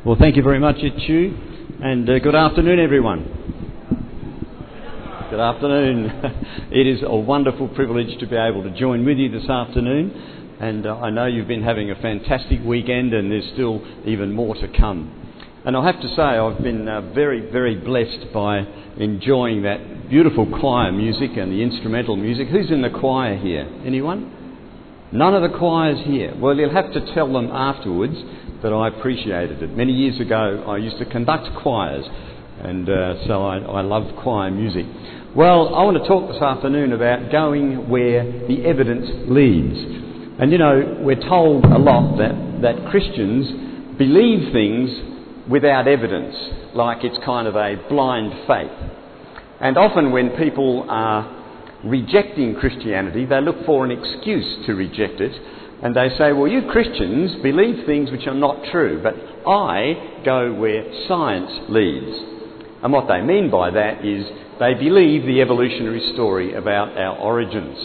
Well, thank you very much, Chu, and good afternoon, everyone. Good afternoon. It is a wonderful privilege to be able to join with you this afternoon, and I know you've been having a fantastic weekend, and there's still even more to come. And I have to say, I've been very, very blessed by enjoying that beautiful choir music and the instrumental music. Who's in the choir here? Anyone? None of the choirs here. Well, you'll have to tell them afterwards that I appreciated it. Many years ago, I used to conduct choirs, and so I loved choir music. Well, I want to talk this afternoon about going where the evidence leads. And you know, we're told a lot that Christians believe things without evidence, like it's kind of a blind faith. And often when people are rejecting Christianity, they look for an excuse to reject it, and they say, well, you Christians believe things which are not true, but I go where science leads. And what they mean by that is they believe the evolutionary story about our origins.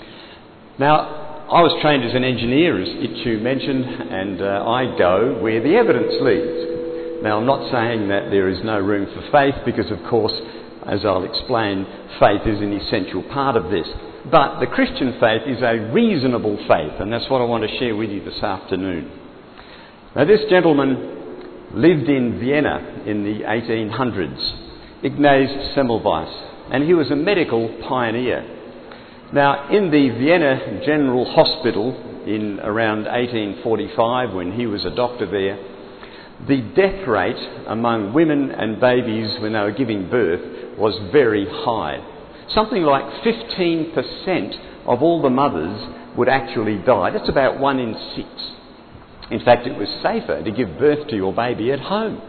Now, I was trained as an engineer, as Itchu mentioned, and I go where the evidence leads. Now, I'm not saying that there is no room for faith, because of course, as I'll explain, faith is an essential part of this. But the Christian faith is a reasonable faith, and that's what I want to share with you this afternoon. Now, this gentleman lived in Vienna in the 1800s, Ignaz Semmelweis, and he was a medical pioneer. Now, in the Vienna General Hospital in around 1845, when he was a doctor there, the death rate among women and babies when they were giving birth was very high. Something like 15% of all the mothers would actually die. That's about 1 in 6. In fact, it was safer to give birth to your baby at home.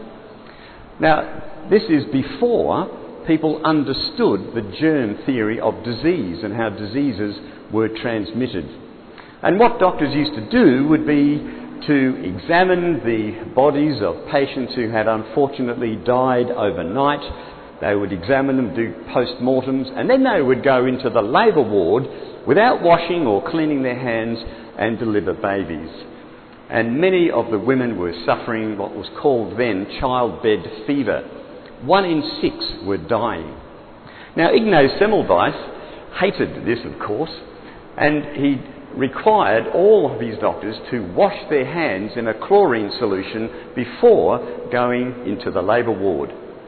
Now, this is before people understood the germ theory of disease and how diseases were transmitted. And what doctors used to do would be to examine the bodies of patients who had unfortunately died overnight. They would examine them, do post-mortems, and then they would go into the labour ward without washing or cleaning their hands and deliver babies. And many of the women were suffering what was called then childbed fever. 1 in 6 were dying. Now, Ignaz Semmelweis hated this, of course, and he required all of his doctors to wash their hands in a chlorine solution before going into the labour ward.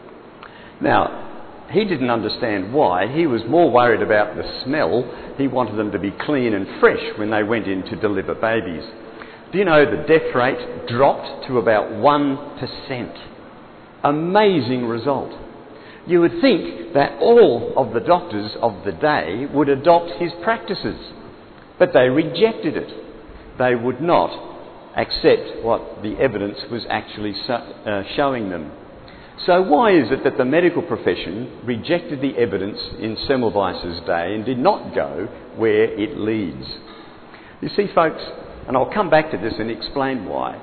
Now, he didn't understand why. He was more worried about the smell. He wanted them to be clean and fresh when they went in to deliver babies. Do you know the death rate dropped to about 1%? Amazing result. You would think that all of the doctors of the day would adopt his practices, but they rejected it. They would not accept what the evidence was actually showing them. So why is it that the medical profession rejected the evidence in Semmelweis's day and did not go where it leads? You see, folks, and I'll come back to this and explain why.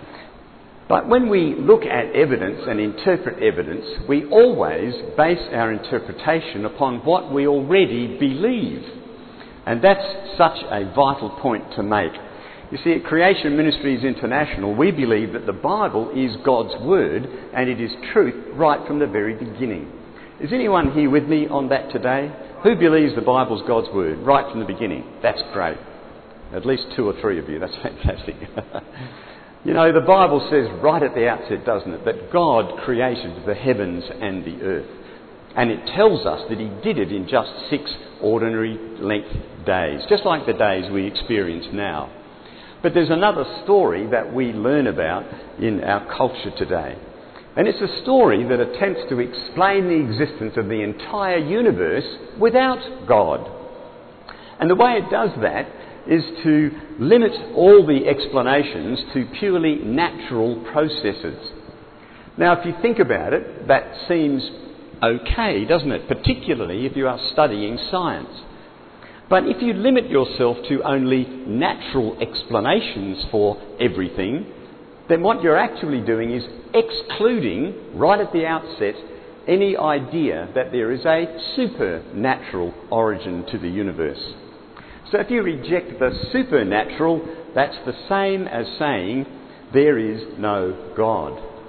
But when we look at evidence and interpret evidence, we always base our interpretation upon what we already believe. And that's such a vital point to make. You see, at Creation Ministries International, we believe that the Bible is God's Word and it is truth right from the very beginning. Is anyone here with me on that today? Who believes the Bible's God's Word right from the beginning? That's great. At least 2 or 3 of you. That's fantastic. You know, the Bible says right at the outset, doesn't it, that God created the heavens and the earth. And it tells us that he did it in just 6 ordinary length days, just like the days we experience now. But there's another story that we learn about in our culture today. And it's a story that attempts to explain the existence of the entire universe without God. And the way it does that is to limit all the explanations to purely natural processes. Now, if you think about it, that seems okay, doesn't it? Particularly if you are studying science. But if you limit yourself to only natural explanations for everything, then what you're actually doing is excluding, right at the outset, any idea that there is a supernatural origin to the universe. So if you reject the supernatural, that's the same as saying there is no God.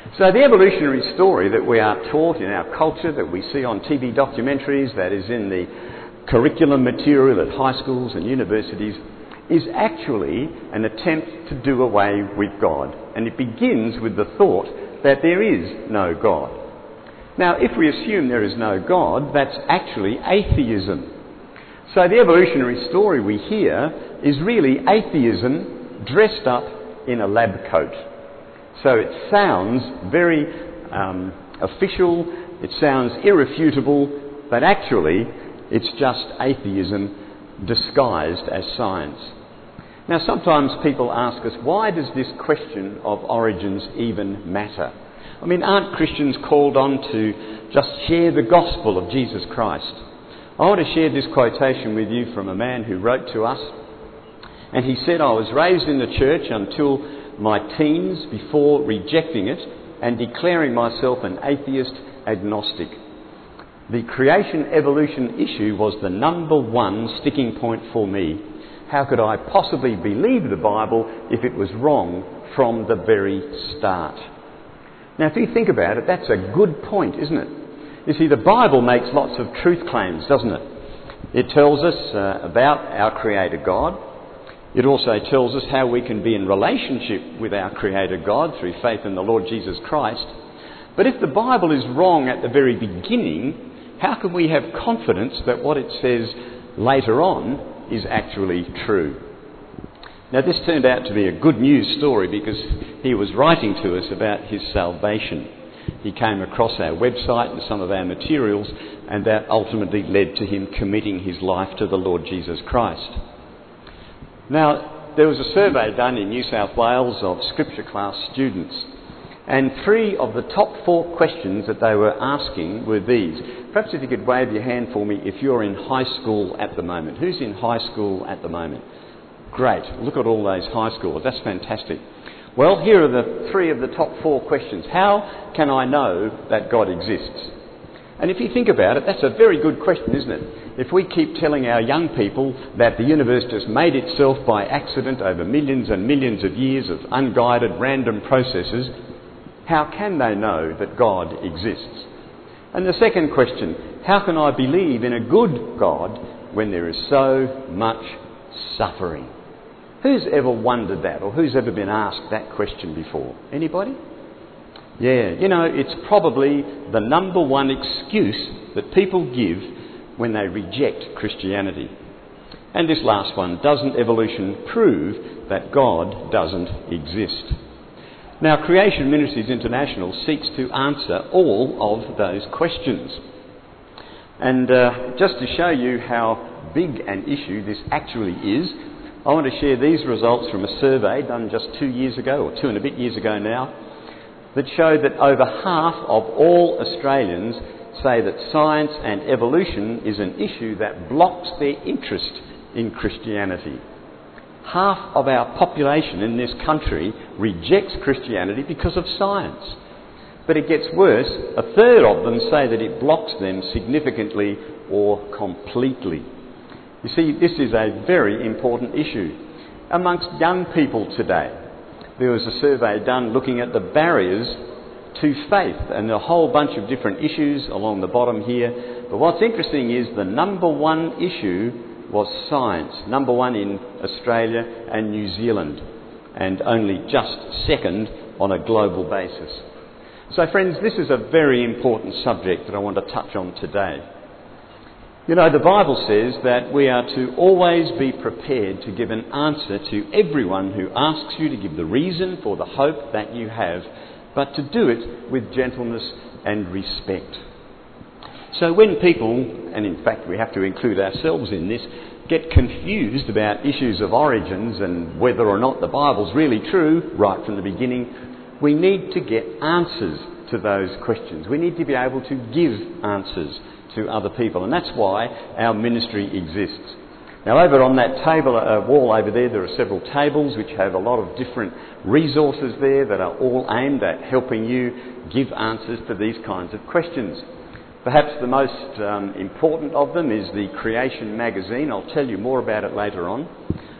So the evolutionary story that we are taught in our culture, that we see on TV documentaries, that is in the curriculum material at high schools and universities, is actually an attempt to do away with God. And it begins with the thought that there is no God. Now, if we assume there is no God, that's actually atheism. So the evolutionary story we hear is really atheism dressed up in a lab coat. So it sounds very official, it sounds irrefutable, but actually it's just atheism disguised as science. Now sometimes people ask us, why does this question of origins even matter? I mean, aren't Christians called on to just share the gospel of Jesus Christ? I want to share this quotation with you from a man who wrote to us, and he said, "I was raised in the church until my teens before rejecting it and declaring myself an atheist agnostic. The creation-evolution issue was the number one sticking point for me. How could I possibly believe the Bible if it was wrong from the very start?" Now, if you think about it, that's a good point, isn't it? You see, the Bible makes lots of truth claims, doesn't it? It tells us about our Creator God. It also tells us how we can be in relationship with our Creator God through faith in the Lord Jesus Christ. But if the Bible is wrong at the very beginning, how can we have confidence that what it says later on is actually true? Now, this turned out to be a good news story because he was writing to us about his salvation. He came across our website and some of our materials, and that ultimately led to him committing his life to the Lord Jesus Christ. Now, there was a survey done in New South Wales of scripture class students, and 3 of the top 4 questions that they were asking were these. Perhaps if you could wave your hand for me if you're in high school at the moment. Who's in high school at the moment? Great. Look at all those high schoolers. That's fantastic. Well, here are the 3 of the top 4 questions. How can I know that God exists? And if you think about it, that's a very good question, isn't it? If we keep telling our young people that the universe just made itself by accident over millions and millions of years of unguided random processes, how can they know that God exists? And the second question, how can I believe in a good God when there is so much suffering? Who's ever wondered that, or who's ever been asked that question before? Anybody? Yeah, you know, it's probably the number one excuse that people give when they reject Christianity. And this last one, doesn't evolution prove that God doesn't exist? Now, Creation Ministries International seeks to answer all of those questions. And just to show you how big an issue this actually is, I want to share these results from a survey done just 2 years ago, or 2 and a bit years ago now, that showed that over half of all Australians say that science and evolution is an issue that blocks their interest in Christianity. Half of our population in this country rejects Christianity because of science. But it gets worse. A third of them say that it blocks them significantly or completely. You see, this is a very important issue amongst young people today. There was a survey done looking at the barriers to faith and a whole bunch of different issues along the bottom here. But what's interesting is the number one issue was science, number one in Australia and New Zealand, and only just second on a global basis. So friends, this is a very important subject that I want to touch on today. You know, the Bible says that we are to always be prepared to give an answer to everyone who asks you to give the reason for the hope that you have, but to do it with gentleness and respect. So when people, and in fact we have to include ourselves in this, get confused about issues of origins and whether or not the Bible's really true right from the beginning, we need to get answers to those questions. We need to be able to give answers to other people, and that's why our ministry exists. Now, over on that table, wall over there are several tables which have a lot of different resources there that are all aimed at helping you give answers to these kinds of questions. Perhaps the most important of them is the Creation magazine. I'll tell you more about it later on.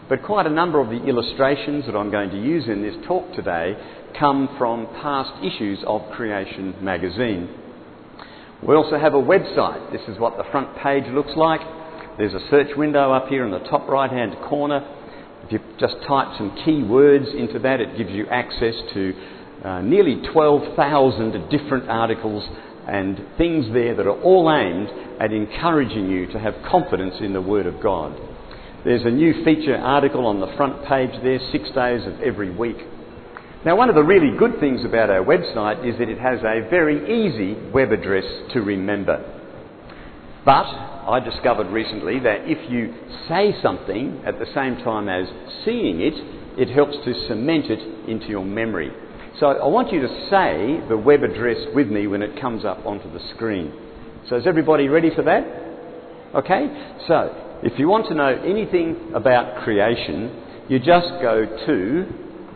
But quite a number of the illustrations that I'm going to use in this talk today come from past issues of Creation magazine. We also have a website. This is what the front page looks like. There's a search window up here in the top right-hand corner. If you just type some key words into that, it gives you access to nearly 12,000 different articles and things there that are all aimed at encouraging you to have confidence in the Word of God. There's a new feature article on the front page there, 6 days of every week. Now, one of the really good things about our website is that it has a very easy web address to remember. But I discovered recently that if you say something at the same time as seeing it, it helps to cement it into your memory. So I want you to say the web address with me when it comes up onto the screen. So is everybody ready for that? Okay? So if you want to know anything about creation, you just go to...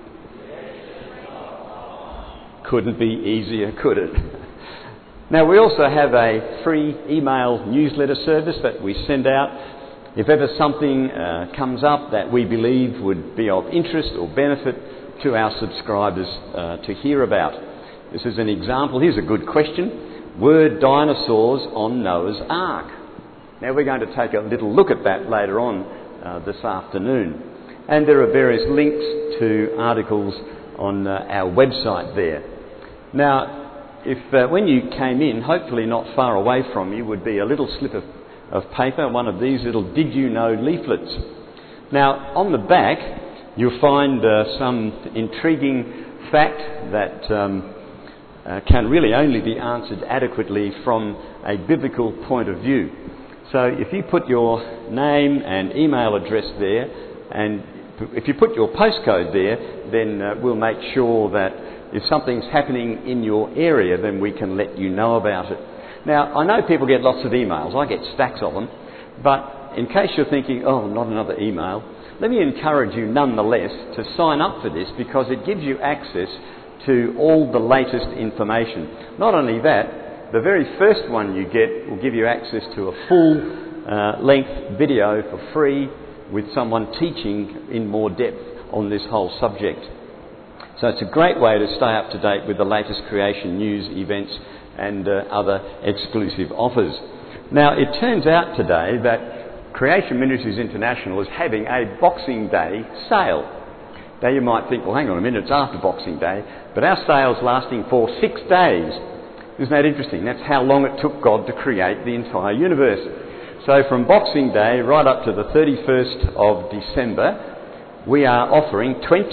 Couldn't be easier, could it? Now, we also have a free email newsletter service that we send out. If ever something comes up that we believe would be of interest or benefit to our subscribers to hear about. This is an example. Here's a good question. Were dinosaurs on Noah's Ark? Now, we're going to take a little look at that later on this afternoon. And there are various links to articles on our website there. Now, if when you came in, hopefully not far away from you, would be a little slip of paper, one of these little Did You Know leaflets. Now, on the back, you'll find some intriguing fact that can really only be answered adequately from a biblical point of view. So if you put your name and email address there, and if you put your postcode there, then we'll make sure that if something's happening in your area, then we can let you know about it. Now, I know people get lots of emails. I get stacks of them. But in case you're thinking, oh, not another email, let me encourage you nonetheless to sign up for this, because it gives you access to all the latest information. Not only that, the very first one you get will give you access to a full length video for free with someone teaching in more depth on this whole subject. So it's a great way to stay up to date with the latest creation news, events and other exclusive offers. Now, it turns out today that Creation Ministries International is having a Boxing Day sale. Now, you might think, well, hang on a minute, it's after Boxing Day, but our sale's lasting for 6 days. Isn't that interesting? That's how long it took God to create the entire universe. So from Boxing Day right up to the 31st of December, we are offering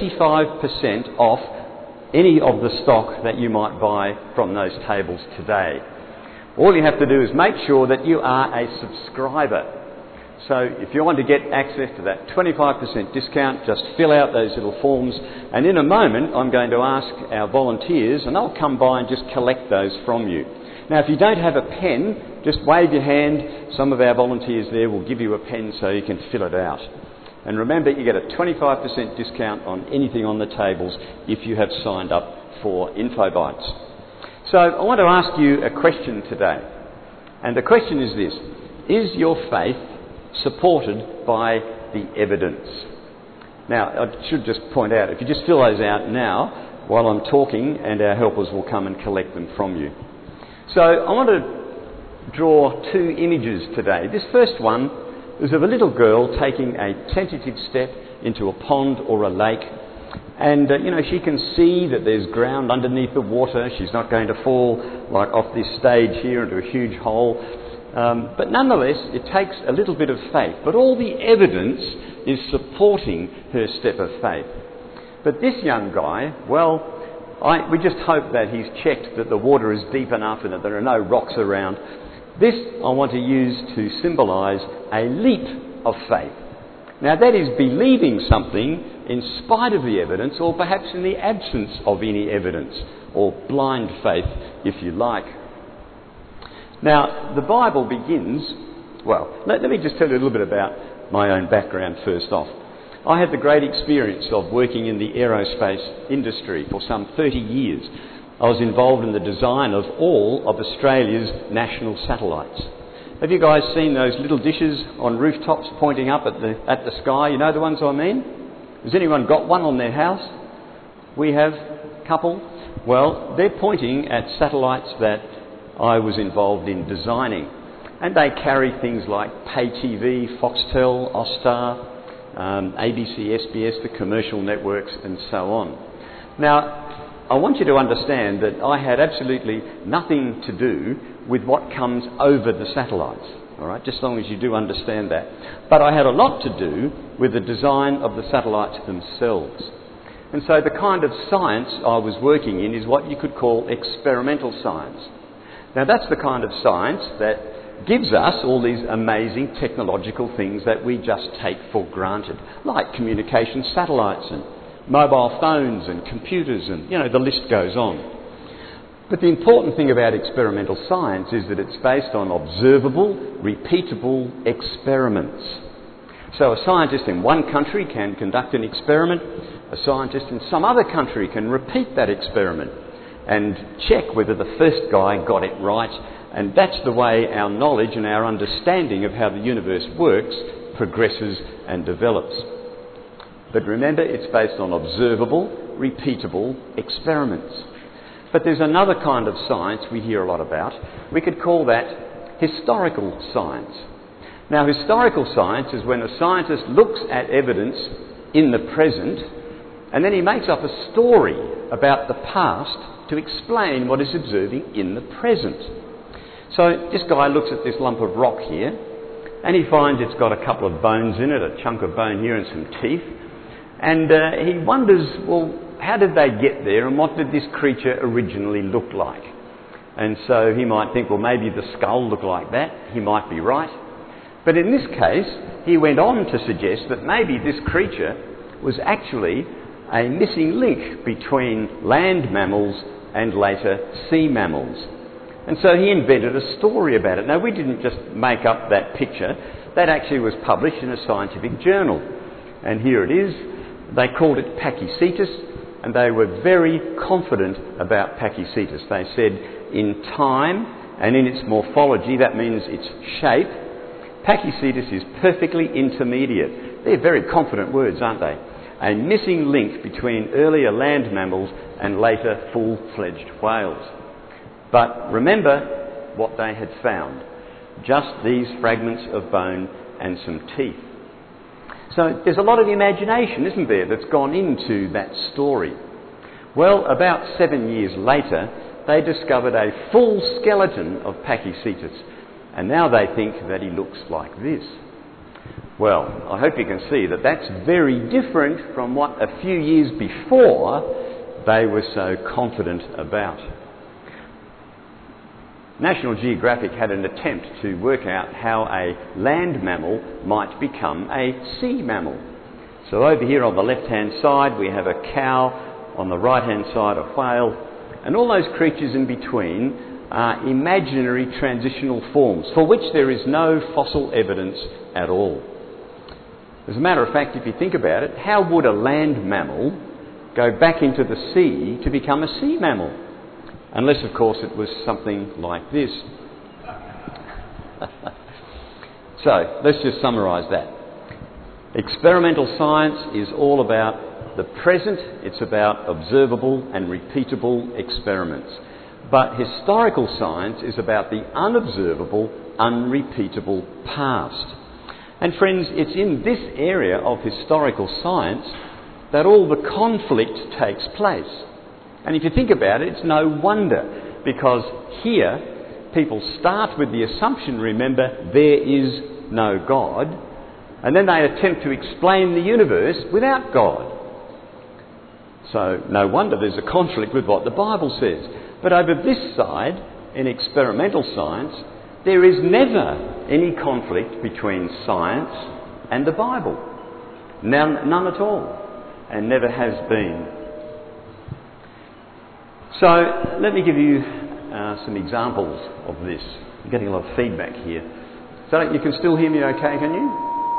25% off any of the stock that you might buy from those tables today. All you have to do is make sure that you are a subscriber. So if you want to get access to that 25% discount, just fill out those little forms, and in a moment I'm going to ask our volunteers, and they'll come by and just collect those from you. Now, if you don't have a pen, just wave your hand. Some of our volunteers there will give you a pen so you can fill it out. And remember, you get a 25% discount on anything on the tables if you have signed up for InfoBites. So I want to ask you a question today. And the question is this: is your faith supported by the evidence? Now, I should just point out, if you just fill those out now while I'm talking, and our helpers will come and collect them from you. So I want to draw two images today. This first one is of a little girl taking a tentative step into a pond or a lake, and she can see that there's ground underneath the water. She's not going to fall like off this stage here into a huge hole, but nonetheless it takes a little bit of faith, but all the evidence is supporting her step of faith. But this young guy, well, we just hope that he's checked that the water is deep enough and that there are no rocks around. This I want to use to symbolise a leap of faith. Now, that is believing something in spite of the evidence, or perhaps in the absence of any evidence, or blind faith, if you like. Now, the Bible begins... Well, let me just tell you a little bit about my own background first off. I had the great experience of working in the aerospace industry for some 30 years. I was involved in the design of all of Australia's national satellites. Have you guys seen those little dishes on rooftops pointing up at the sky? You know the ones I mean? Has anyone got one on their house? We have a couple. Well, they're pointing at satellites that I was involved in designing. And they carry things like pay TV, Foxtel, Austar, ABC, SBS, the commercial networks, and so on. Now, I want you to understand that I had absolutely nothing to do with what comes over the satellites, all right, just as long as you do understand that. But I had a lot to do with the design of the satellites themselves. And so the kind of science I was working in is what you could call experimental science. Now, that's the kind of science that gives us all these amazing technological things that we just take for granted, like communication satellites and mobile phones and computers and, the list goes on. But the important thing about experimental science is that it's based on observable, repeatable experiments. So a scientist in one country can conduct an experiment, a scientist in some other country can repeat that experiment and check whether the first guy got it right, and that's the way our knowledge and our understanding of how the universe works progresses and develops. But remember, it's based on observable, repeatable experiments. But there's another kind of science we hear a lot about. We could call that historical science. Now, historical science is when a scientist looks at evidence in the present and then he makes up a story about the past to explain what he's observing in the present. So this guy looks at this lump of rock here and he finds it's got a couple of bones in it, a chunk of bone here and some teeth. And he wonders, well, how did they get there and what did this creature originally look like? And so he might think, well, maybe the skull looked like that. He might be right. But in this case, he went on to suggest that maybe this creature was actually a missing link between land mammals and later sea mammals. And so he invented a story about it. Now, we didn't just make up that picture. That actually was published in a scientific journal. And here it is. They called it Pachycetus, and they were very confident about Pachycetus. They said in time and in its morphology, that means its shape, Pachycetus is perfectly intermediate. They're very confident words, aren't they? A missing link between earlier land mammals and later full-fledged whales. But remember what they had found. Just these fragments of bone and some teeth. So there's a lot of imagination, isn't there, that's gone into that story. Well, about 7 years later, they discovered a full skeleton of Pachycetus, and now they think that he looks like this. Well, I hope you can see that that's very different from what a few years before they were so confident about. National Geographic had an attempt to work out how a land mammal might become a sea mammal. So over here on the left-hand side we have a cow, on the right-hand side a whale, and all those creatures in between are imaginary transitional forms for which there is no fossil evidence at all. As a matter of fact, if you think about it, how would a land mammal go back into the sea to become a sea mammal? Unless, of course, it was something like this. So, let's just summarise that. Experimental science is all about the present. It's about observable and repeatable experiments. But historical science is about the unobservable, unrepeatable past. And friends, it's in this area of historical science that all the conflict takes place. And if you think about it, it's no wonder, because here people start with the assumption, remember, there is no God, and then they attempt to explain the universe without God. So no wonder there's a conflict with what the Bible says. But over this side, in experimental science, there is never any conflict between science and the Bible. None at all, and never has been. So let me give you some examples of this. I'm getting a lot of feedback here. So you can still hear me okay, can you?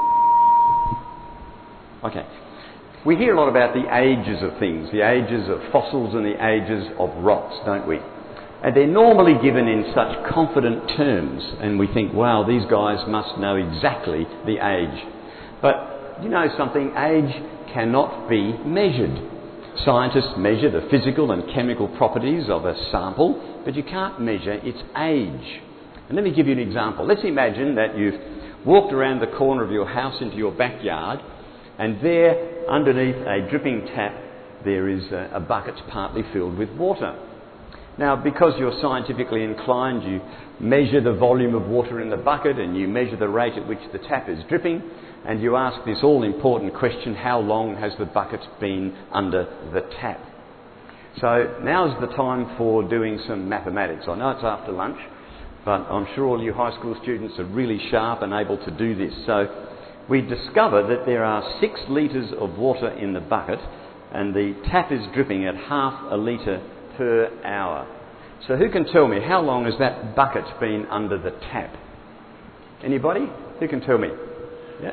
Okay. We hear a lot about the ages of things, the ages of fossils and the ages of rocks, don't we? And they're normally given in such confident terms, and we think, wow, these guys must know exactly the age. But you know something, age cannot be measured. Scientists measure the physical and chemical properties of a sample, but you can't measure its age. And let me give you an example. Let's imagine that you've walked around the corner of your house into your backyard, and there, underneath a dripping tap, there is a bucket partly filled with water. Now, because you're scientifically inclined, you measure the volume of water in the bucket and you measure the rate at which the tap is dripping, and you ask this all-important question, how long has the bucket been under the tap? So now's the time for doing some mathematics. I know it's after lunch, but I'm sure all you high school students are really sharp and able to do this. So we discover that there are 6 litres of water in the bucket, and the tap is dripping at half a litre per hour. So who can tell me how long has that bucket been under the tap? Anybody? Who can tell me? Yeah.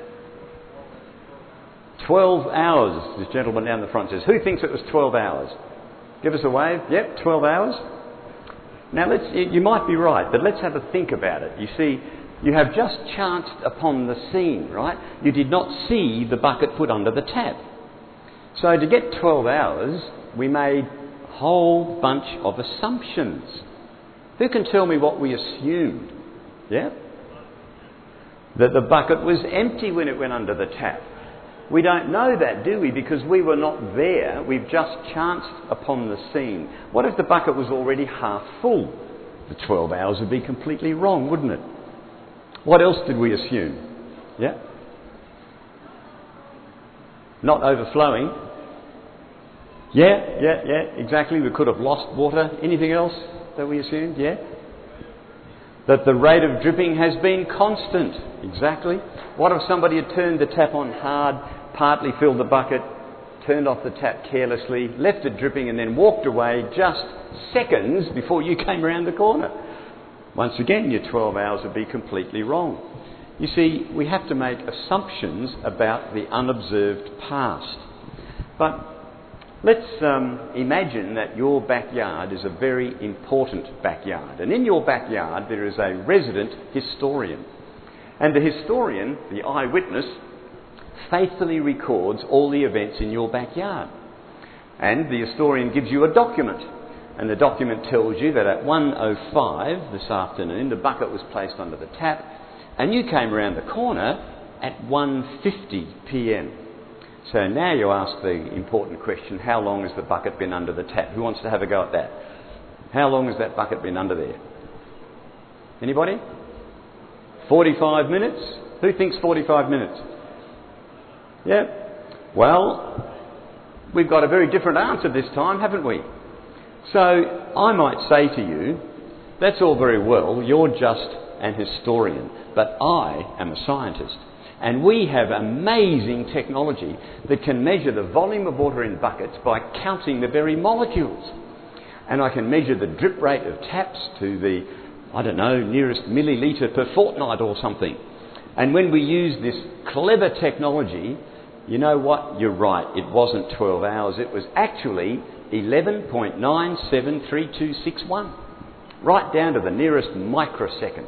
12 hours, this gentleman down the front says. Who thinks it was 12 hours? Give us a wave. Yep, 12 hours. Now, you might be right, but let's have a think about it. You see, you have just chanced upon the scene, right? You did not see the bucket put under the tap. So to get 12 hours, we made a whole bunch of assumptions. Who can tell me what we assumed? Yeah? That the bucket was empty when it went under the tap. We don't know that, do we? Because we were not there. We've just chanced upon the scene. What if the bucket was already half full? The 12 hours would be completely wrong, wouldn't it? What else did we assume? Yeah? Not overflowing. Yeah, exactly. We could have lost water. Anything else that we assumed? Yeah? That the rate of dripping has been constant. Exactly. What if somebody had turned the tap on hard, partly filled the bucket, turned off the tap carelessly, left it dripping and then walked away just seconds before you came around the corner? Once again, your 12 hours would be completely wrong. You see, we have to make assumptions about the unobserved past. But let's imagine that your backyard is a very important backyard. And in your backyard there is a resident historian. And the historian, the eyewitness, faithfully records all the events in your backyard. And the historian gives you a document. And the document tells you that at 1:05 this afternoon the bucket was placed under the tap and you came around the corner at 1:50 p.m. So now you ask the important question, how long has the bucket been under the tap? Who wants to have a go at that? How long has that bucket been under there? Anybody? 45 minutes? Who thinks 45 minutes? Yeah. Well, we've got a very different answer this time, haven't we? So I might say to you, that's all very well, you're just an historian, but I am a scientist. And we have amazing technology that can measure the volume of water in buckets by counting the very molecules. And I can measure the drip rate of taps to the, nearest millilitre per fortnight or something. And when we use this clever technology, you know what? You're right. It wasn't 12 hours. It was actually 11.973261. Right down to the nearest microsecond.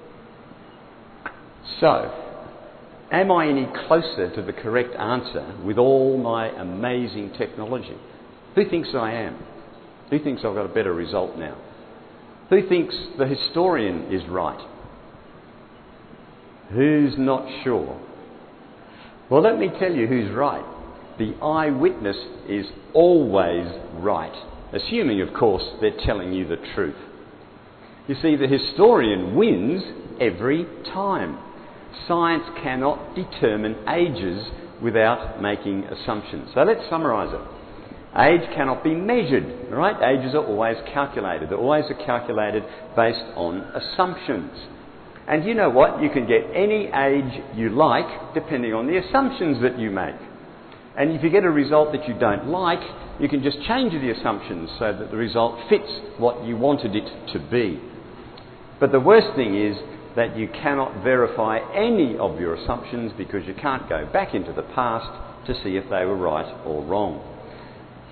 So, am I any closer to the correct answer with all my amazing technology? Who thinks I am? Who thinks I've got a better result now? Who thinks the historian is right? Who's not sure? Well, let me tell you who's right. The eyewitness is always right, assuming, of course, they're telling you the truth. You see, the historian wins every time. Science cannot determine ages without making assumptions. So let's summarise it. Age cannot be measured, right? Ages are always calculated. They always are calculated based on assumptions. And you know what? You can get any age you like depending on the assumptions that you make. And if you get a result that you don't like, you can just change the assumptions so that the result fits what you wanted it to be. But the worst thing is that you cannot verify any of your assumptions because you can't go back into the past to see if they were right or wrong.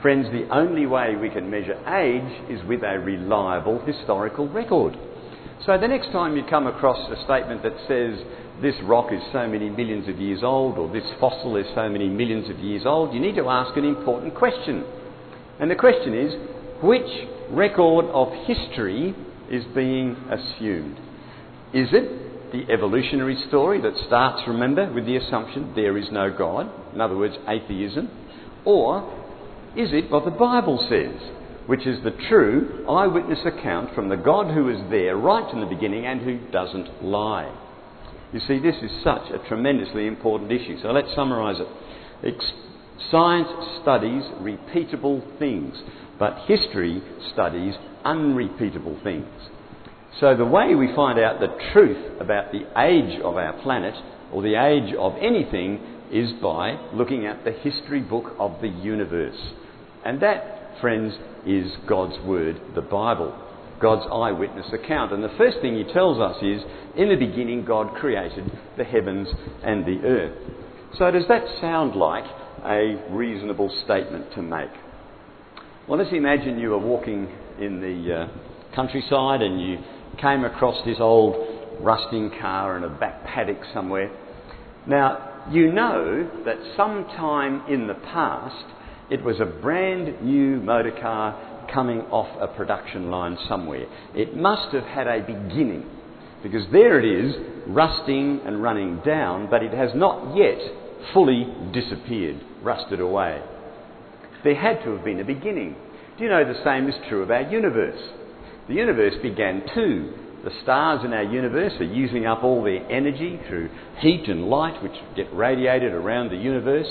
Friends, the only way we can measure age is with a reliable historical record. So the next time you come across a statement that says this rock is so many millions of years old or this fossil is so many millions of years old, you need to ask an important question. And the question is, which record of history is being assumed? Is it the evolutionary story that starts, remember, with the assumption there is no God, in other words, atheism? Or is it what the Bible says, which is the true eyewitness account from the God who was there right from the beginning and who doesn't lie? You see, this is such a tremendously important issue. So let's summarise it. Science studies repeatable things, but history studies unrepeatable things. So the way we find out the truth about the age of our planet, or the age of anything, is by looking at the history book of the universe. And that, friends, is God's Word, the Bible, God's eyewitness account. And the first thing he tells us is, in the beginning God created the heavens and the earth. So does that sound like a reasonable statement to make? Well, let's imagine you were walking in the countryside and you came across this old rusting car in a back paddock somewhere. Now, you know that sometime in the past it was a brand new motor car coming off a production line somewhere. It must have had a beginning, because there it is, rusting and running down, but it has not yet fully disappeared, rusted away. There had to have been a beginning. Do you know the same is true of our universe? The universe began too. The stars in our universe are using up all their energy through heat and light which get radiated around the universe.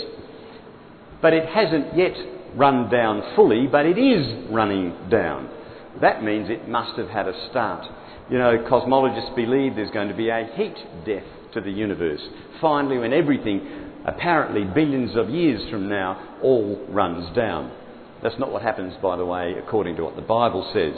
But it hasn't yet run down fully, but it is running down. That means it must have had a start. You know, cosmologists believe there's going to be a heat death to the universe. Finally, when everything, apparently billions of years from now, all runs down. That's not what happens, by the way, according to what the Bible says.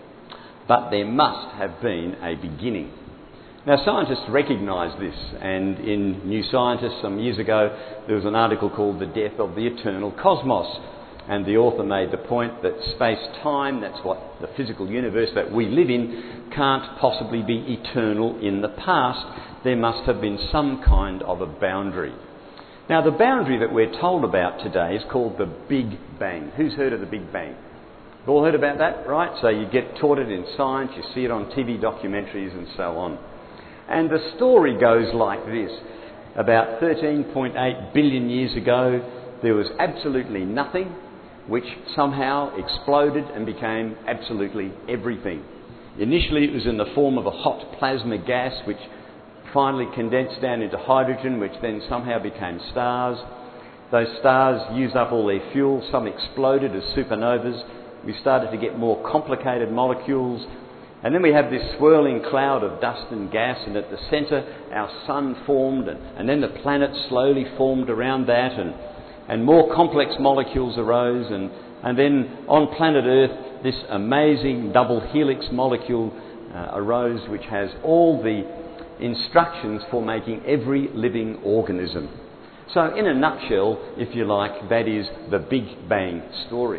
But there must have been a beginning. Now, scientists recognise this, and in New Scientist some years ago there was an article called The Death of the Eternal Cosmos, and the author made the point that space-time, that's what the physical universe that we live in, can't possibly be eternal in the past. There must have been some kind of a boundary. Now, the boundary that we're told about today is called the Big Bang. Who's heard of the Big Bang? You've all heard about that, right? So you get taught it in science, you see it on TV documentaries and so on. And the story goes like this. About 13.8 billion years ago, there was absolutely nothing, which somehow exploded and became absolutely everything. Initially it was in the form of a hot plasma gas, which finally condensed down into hydrogen, which then somehow became stars. Those stars used up all their fuel, some exploded as supernovas. We started to get more complicated molecules. And then we have this swirling cloud of dust and gas, and at the centre our sun formed, and then the planet slowly formed around that, and more complex molecules arose, and then on planet Earth this amazing double helix molecule arose, which has all the instructions for making every living organism. So in a nutshell, if you like, that is the Big Bang story.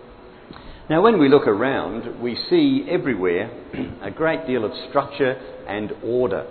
Now, when we look around, we see everywhere a great deal of structure and order.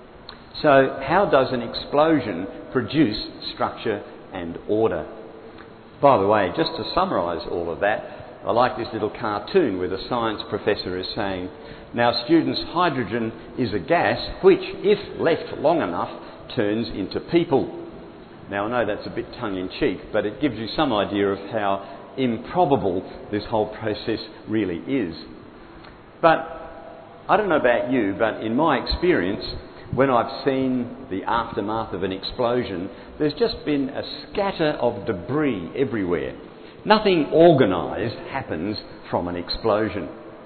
So how does an explosion produce structure and order? By the way, just to summarise all of that, I like this little cartoon where the science professor is saying, now students, hydrogen is a gas which, if left long enough, turns into people. Now I know that's a bit tongue-in-cheek, but it gives you some idea of how improbable this whole process really is. But I don't know about you, but in my experience, when I've seen the aftermath of an explosion, there's just been a scatter of debris everywhere. Nothing organised happens from an explosion.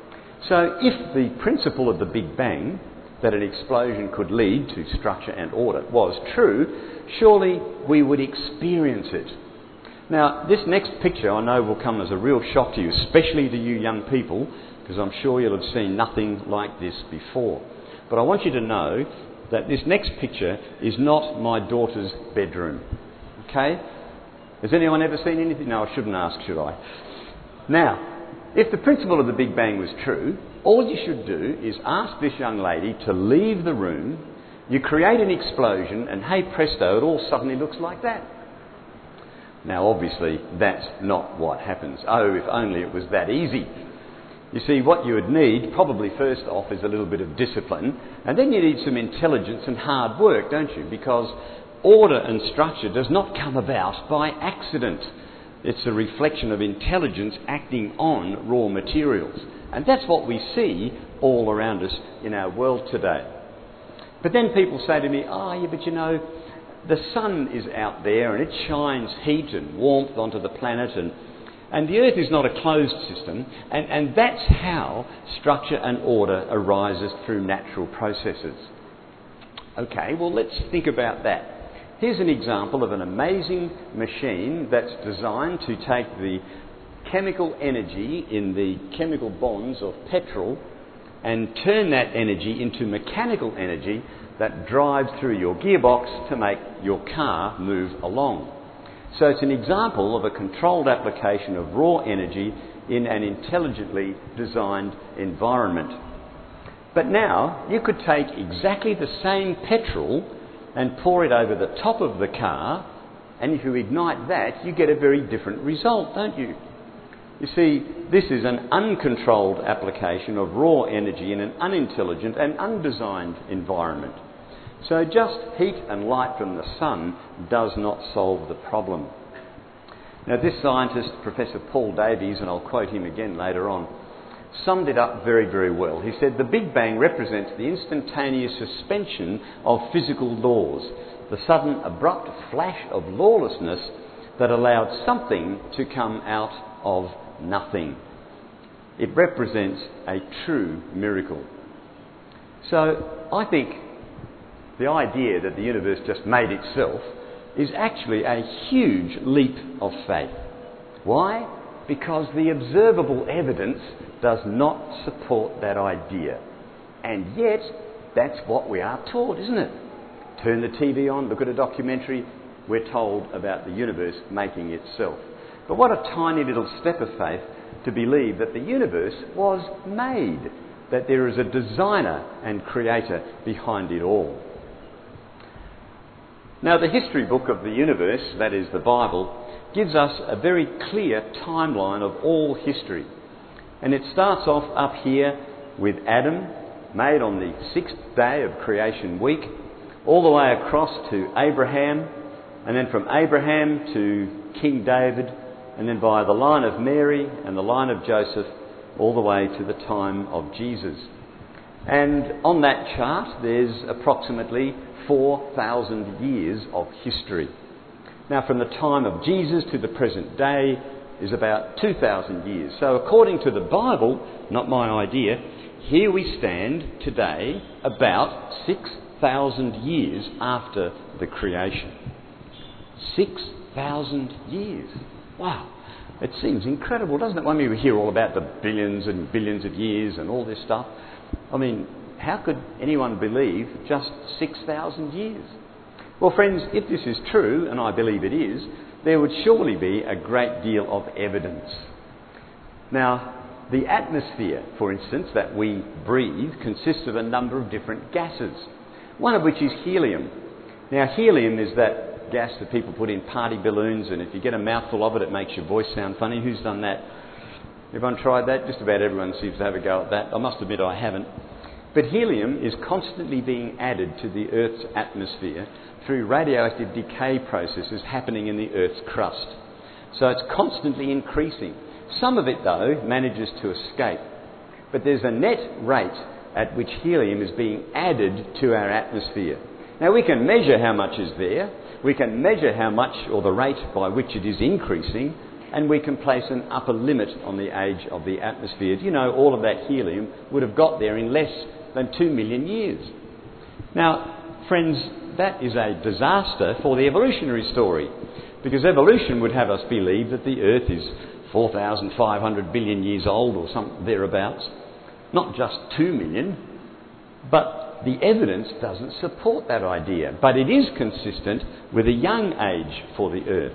So if the principle of the Big Bang, that an explosion could lead to structure and order, was true, surely we would experience it. Now, this next picture I know will come as a real shock to you, especially to you young people, because I'm sure you'll have seen nothing like this before. But I want you to know that this next picture is not my daughter's bedroom. Okay? Has anyone ever seen anything? No, I shouldn't ask, should I? Now, if the principle of the Big Bang was true, all you should do is ask this young lady to leave the room, you create an explosion, and hey presto, it all suddenly looks like that. Now, obviously, that's not what happens. Oh, if only it was that easy. You see, what you would need, probably first off, is a little bit of discipline, and then you need some intelligence and hard work, don't you? Because order and structure does not come about by accident. It's a reflection of intelligence acting on raw materials. And that's what we see all around us in our world today. But then people say to me, but you know, the sun is out there and it shines heat and warmth onto the planet, and the earth is not a closed system, and that's how structure and order arises through natural processes. Okay, well, let's think about that. Here's an example of an amazing machine that's designed to take the chemical energy in the chemical bonds of petrol and turn that energy into mechanical energy that drives through your gearbox to make your car move along. So it's an example of a controlled application of raw energy in an intelligently designed environment. But now you could take exactly the same petrol and pour it over the top of the car, and if you ignite that, you get a very different result, don't you? You see, this is an uncontrolled application of raw energy in an unintelligent and undesigned environment. So just heat and light from the sun does not solve the problem. Now, this scientist, Professor Paul Davies, and I'll quote him again later on, summed it up very, very well. He said, "The Big Bang represents the instantaneous suspension of physical laws, the sudden abrupt flash of lawlessness that allowed something to come out of nothing. It represents a true miracle." So I think the idea that the universe just made itself is actually a huge leap of faith. Why? Because the observable evidence does not support that idea. And yet, that's what we are taught, isn't it? Turn the TV on, look at a documentary, we're told about the universe making itself. But what a tiny little step of faith to believe that the universe was made, that there is a designer and creator behind it all. Now, the history book of the universe, that is the Bible, gives us a very clear timeline of all history. And it starts off up here with Adam, made on the 6th day of creation week, all the way across to Abraham, and then from Abraham to King David, and then via the line of Mary and the line of Joseph, all the way to the time of Jesus. And on that chart, there's approximately 4,000 years of history. Now, from the time of Jesus to the present day is about 2,000 years. So according to the Bible, not my idea, here we stand today about 6,000 years after the creation. 6,000 years. Wow. It seems incredible, doesn't it? When we hear all about the billions and billions of years and all this stuff. I mean, how could anyone believe just 6,000 years? Well, friends, if this is true, and I believe it is, there would surely be a great deal of evidence. Now, the atmosphere, for instance, that we breathe consists of a number of different gases, one of which is helium. Now, helium is that gas that people put in party balloons, and if you get a mouthful of it, it makes your voice sound funny. Who's done that? Everyone tried that? Just about everyone seems to have a go at that. I must admit I haven't. But helium is constantly being added to the Earth's atmosphere through radioactive decay processes happening in the Earth's crust. So it's constantly increasing. Some of it, though, manages to escape. But there's a net rate at which helium is being added to our atmosphere. Now, we can measure how much is there. We can measure how much, or the rate by which it is increasing, and we can place an upper limit on the age of the atmosphere. You know, all of that helium would have got there in less than 2 million years. Now, friends, that is a disaster for the evolutionary story, because evolution would have us believe that the Earth is 4,500 billion years old or something thereabouts. Not just 2 million, but the evidence doesn't support that idea. But it is consistent with a young age for the Earth.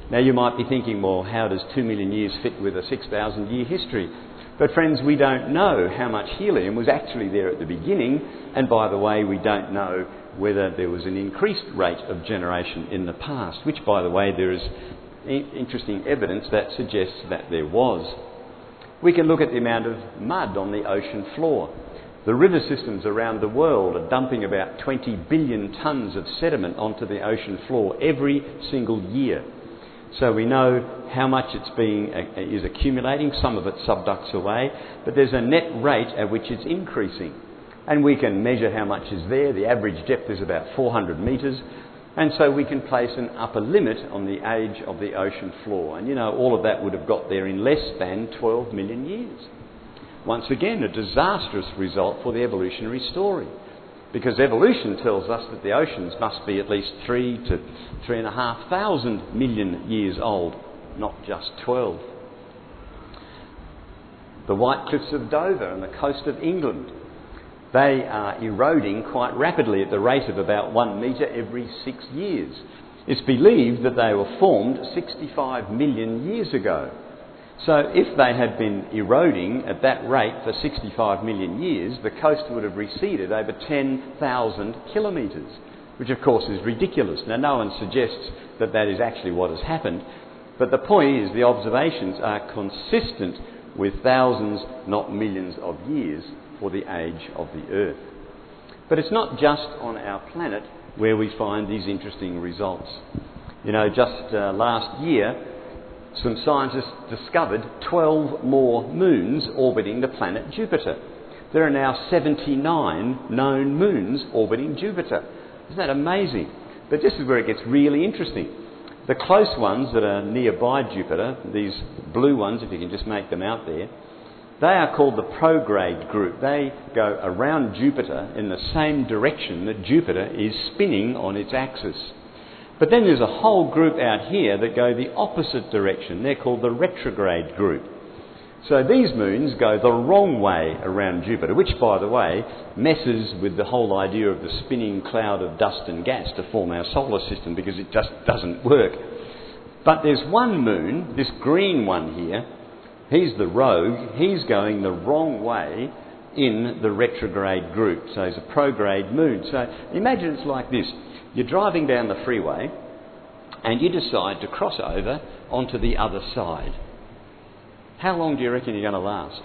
Now you might be thinking, well, how does 2 million years fit with a 6,000 year history? But friends, we don't know how much helium was actually there at the beginning, and by the way, we don't know whether there was an increased rate of generation in the past, which by the way, there is interesting evidence that suggests that there was. We can look at the amount of mud on the ocean floor. The river systems around the world are dumping about 20 billion tonnes of sediment onto the ocean floor every single year. So we know how much is accumulating. Some of it subducts away, but there's a net rate at which it's increasing. And we can measure how much is there. The average depth is about 400 metres. And so we can place an upper limit on the age of the ocean floor. And you know, all of that would have got there in less than 12 million years. Once again, a disastrous result for the evolutionary story. Because evolution tells us that the oceans must be at least 3 to 3,500 million years old, not just 12. The White Cliffs of Dover and the coast of England, they are eroding quite rapidly at the rate of about 1 metre every 6 years. It's believed that they were formed 65 million years ago. So if they had been eroding at that rate for 65 million years, the coast would have receded over 10,000 kilometres, which of course is ridiculous. Now, no one suggests that that is actually what has happened, but the point is the observations are consistent with thousands, not millions of years for the age of the Earth. But it's not just on our planet where we find these interesting results. You know, just last year, some scientists discovered 12 more moons orbiting the planet Jupiter. There are now 79 known moons orbiting Jupiter. Isn't that amazing? But this is where it gets really interesting. The close ones that are nearby Jupiter, these blue ones, if you can just make them out there, they are called the prograde group. They go around Jupiter in the same direction that Jupiter is spinning on its axis. But then there's a whole group out here that go the opposite direction. They're called the retrograde group. So these moons go the wrong way around Jupiter, which, by the way, messes with the whole idea of the spinning cloud of dust and gas to form our solar system, because it just doesn't work. But there's one moon, this green one here, he's the rogue, he's going the wrong way in the retrograde group. So he's a prograde moon. So imagine it's like this. You're driving down the freeway and you decide to cross over onto the other side. How long do you reckon you're going to last?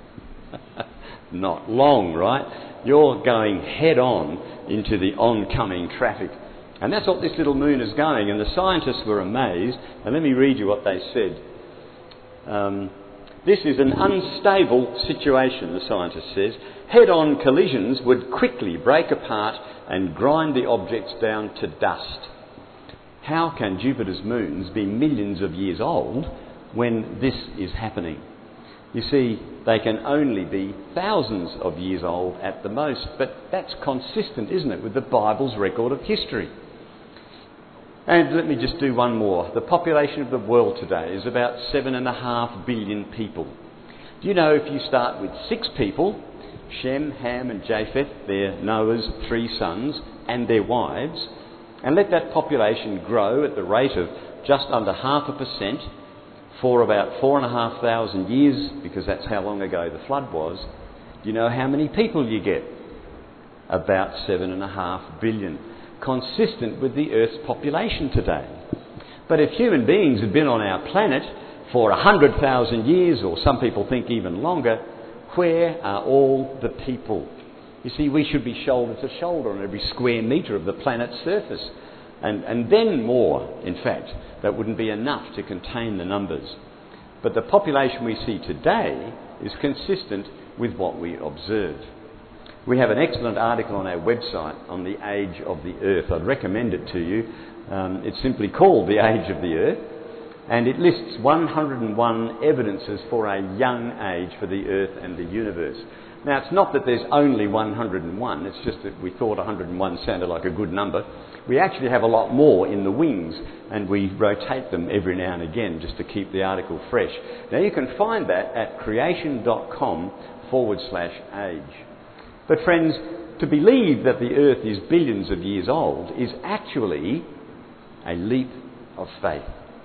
Not long, right? You're going head on into the oncoming traffic. And that's what this little moon is going. And the scientists were amazed. And let me read you what they said. This is an unstable situation, the scientist says. Head-on collisions would quickly break apart and grind the objects down to dust. How can Jupiter's moons be millions of years old when this is happening? You see, they can only be thousands of years old at the most, but that's consistent, isn't it, with the Bible's record of history. And let me just do one more. The population of the world today is about 7.5 billion people. Do you know, if you start with 6 people, Shem, Ham and Japheth, they're Noah's 3 sons, and their wives, and let that population grow at the rate of just under 0.5% for about 4,500 years, because that's how long ago the flood was, do you know how many people you get? About 7.5 billion. Consistent with the Earth's population today. But if human beings had been on our planet for 100,000 years, or some people think even longer, where are all the people? You see, we should be shoulder to shoulder on every square metre of the planet's surface. And then more, in fact. That wouldn't be enough to contain the numbers. But the population we see today is consistent with what we observe. We have an excellent article on our website on the age of the Earth. I'd recommend it to you. It's simply called The Age of the Earth, and it lists 101 evidences for a young age for the Earth and the universe. Now, it's not that there's only 101, it's just that we thought 101 sounded like a good number. We actually have a lot more in the wings, and we rotate them every now and again just to keep the article fresh. Now, you can find that at creation.com/age. But friends, to believe that the Earth is billions of years old is actually a leap of faith.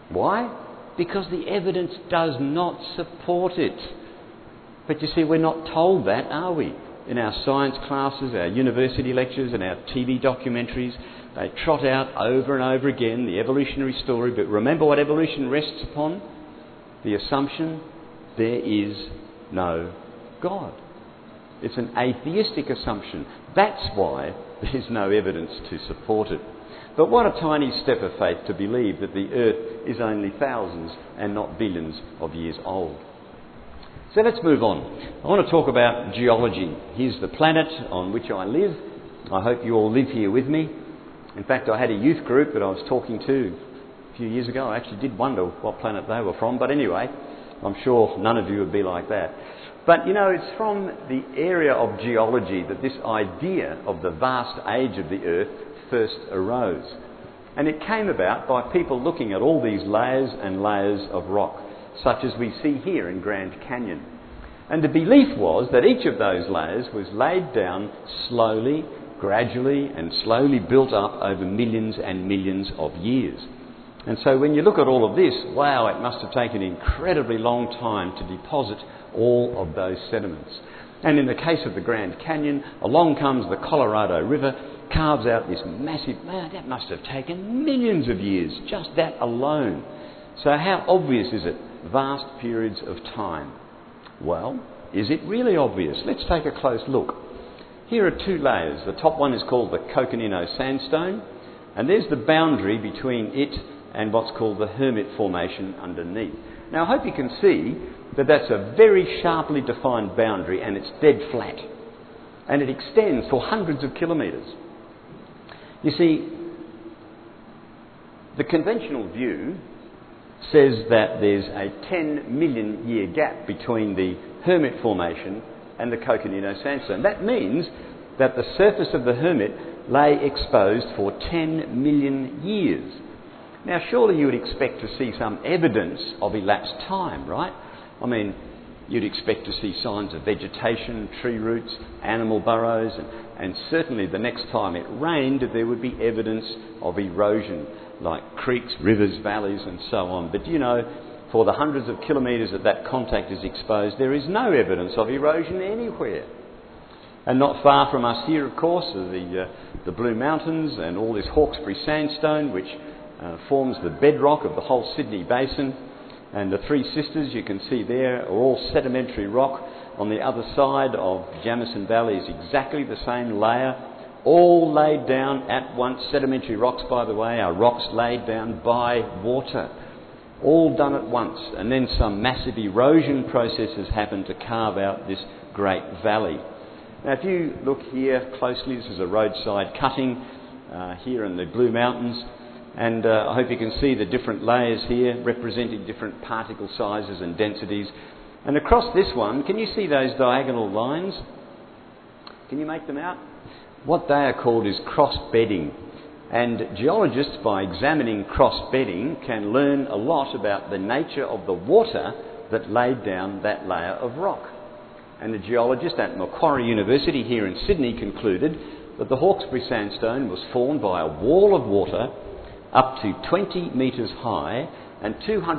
Why? Because the evidence does not support it. But you see, we're not told that, are we? In our science classes, our university lectures and our TV documentaries, they trot out over and over again the evolutionary story. But remember what evolution rests upon? The assumption there is no God. It's an atheistic assumption. That's why there's no evidence to support it. But what a tiny step of faith to believe that the earth is only thousands and not billions of years old. So let's move on. I want to talk about geology. Here's the planet on which I live. I hope you all live here with me. In fact, I had a youth group that I was talking to a few years ago. I actually did wonder what planet they were from. But anyway, I'm sure none of you would be like that. But, you know, it's from the area of geology that this idea of the vast age of the earth first arose. And it came about by people looking at all these layers and layers of rock, such as we see here in Grand Canyon. And the belief was that each of those layers was laid down slowly, gradually, and slowly built up over millions and millions of years. And so when you look at all of this, wow, it must have taken an incredibly long time to deposit all of those sediments. And in the case of the Grand Canyon, along comes the Colorado River, carves out this massive, that must have taken millions of years, just that alone. So how obvious is it? Vast periods of time. Well, is it really obvious? Let's take a close look. Here are two layers. The top one is called the Coconino Sandstone, and there's the boundary between it and what's called the Hermit Formation underneath. Now I hope you can see that that's a very sharply defined boundary, and it's dead flat. And it extends for hundreds of kilometres. You see, the conventional view says that there's a 10 million year gap between the Hermit Formation and the Coconino Sandstone. That means that the surface of the Hermit lay exposed for 10 million years. Now surely you would expect to see some evidence of elapsed time, right? I mean, you'd expect to see signs of vegetation, tree roots, animal burrows, and certainly the next time it rained there would be evidence of erosion, like creeks, rivers, valleys and so on. But you know, for the hundreds of kilometres that that contact is exposed, there is no evidence of erosion anywhere. And not far from us here, of course, are the Blue Mountains and all this Hawkesbury sandstone, which forms the bedrock of the whole Sydney Basin. And the Three Sisters, you can see there, are all sedimentary rock. On the other side of Jamison Valley is exactly the same layer, all laid down at once. Sedimentary rocks, by the way, are rocks laid down by water, all done at once. And then some massive erosion processes happen to carve out this great valley. Now if you look here closely, this is a roadside cutting here in the Blue Mountains. And I hope you can see the different layers here representing different particle sizes and densities. And across this one, can you see those diagonal lines? Can you make them out? What they are called is cross-bedding. And geologists, by examining cross-bedding, can learn a lot about the nature of the water that laid down that layer of rock. And a geologist at Macquarie University here in Sydney concluded that the Hawkesbury sandstone was formed by a wall of water up to 20 metres high and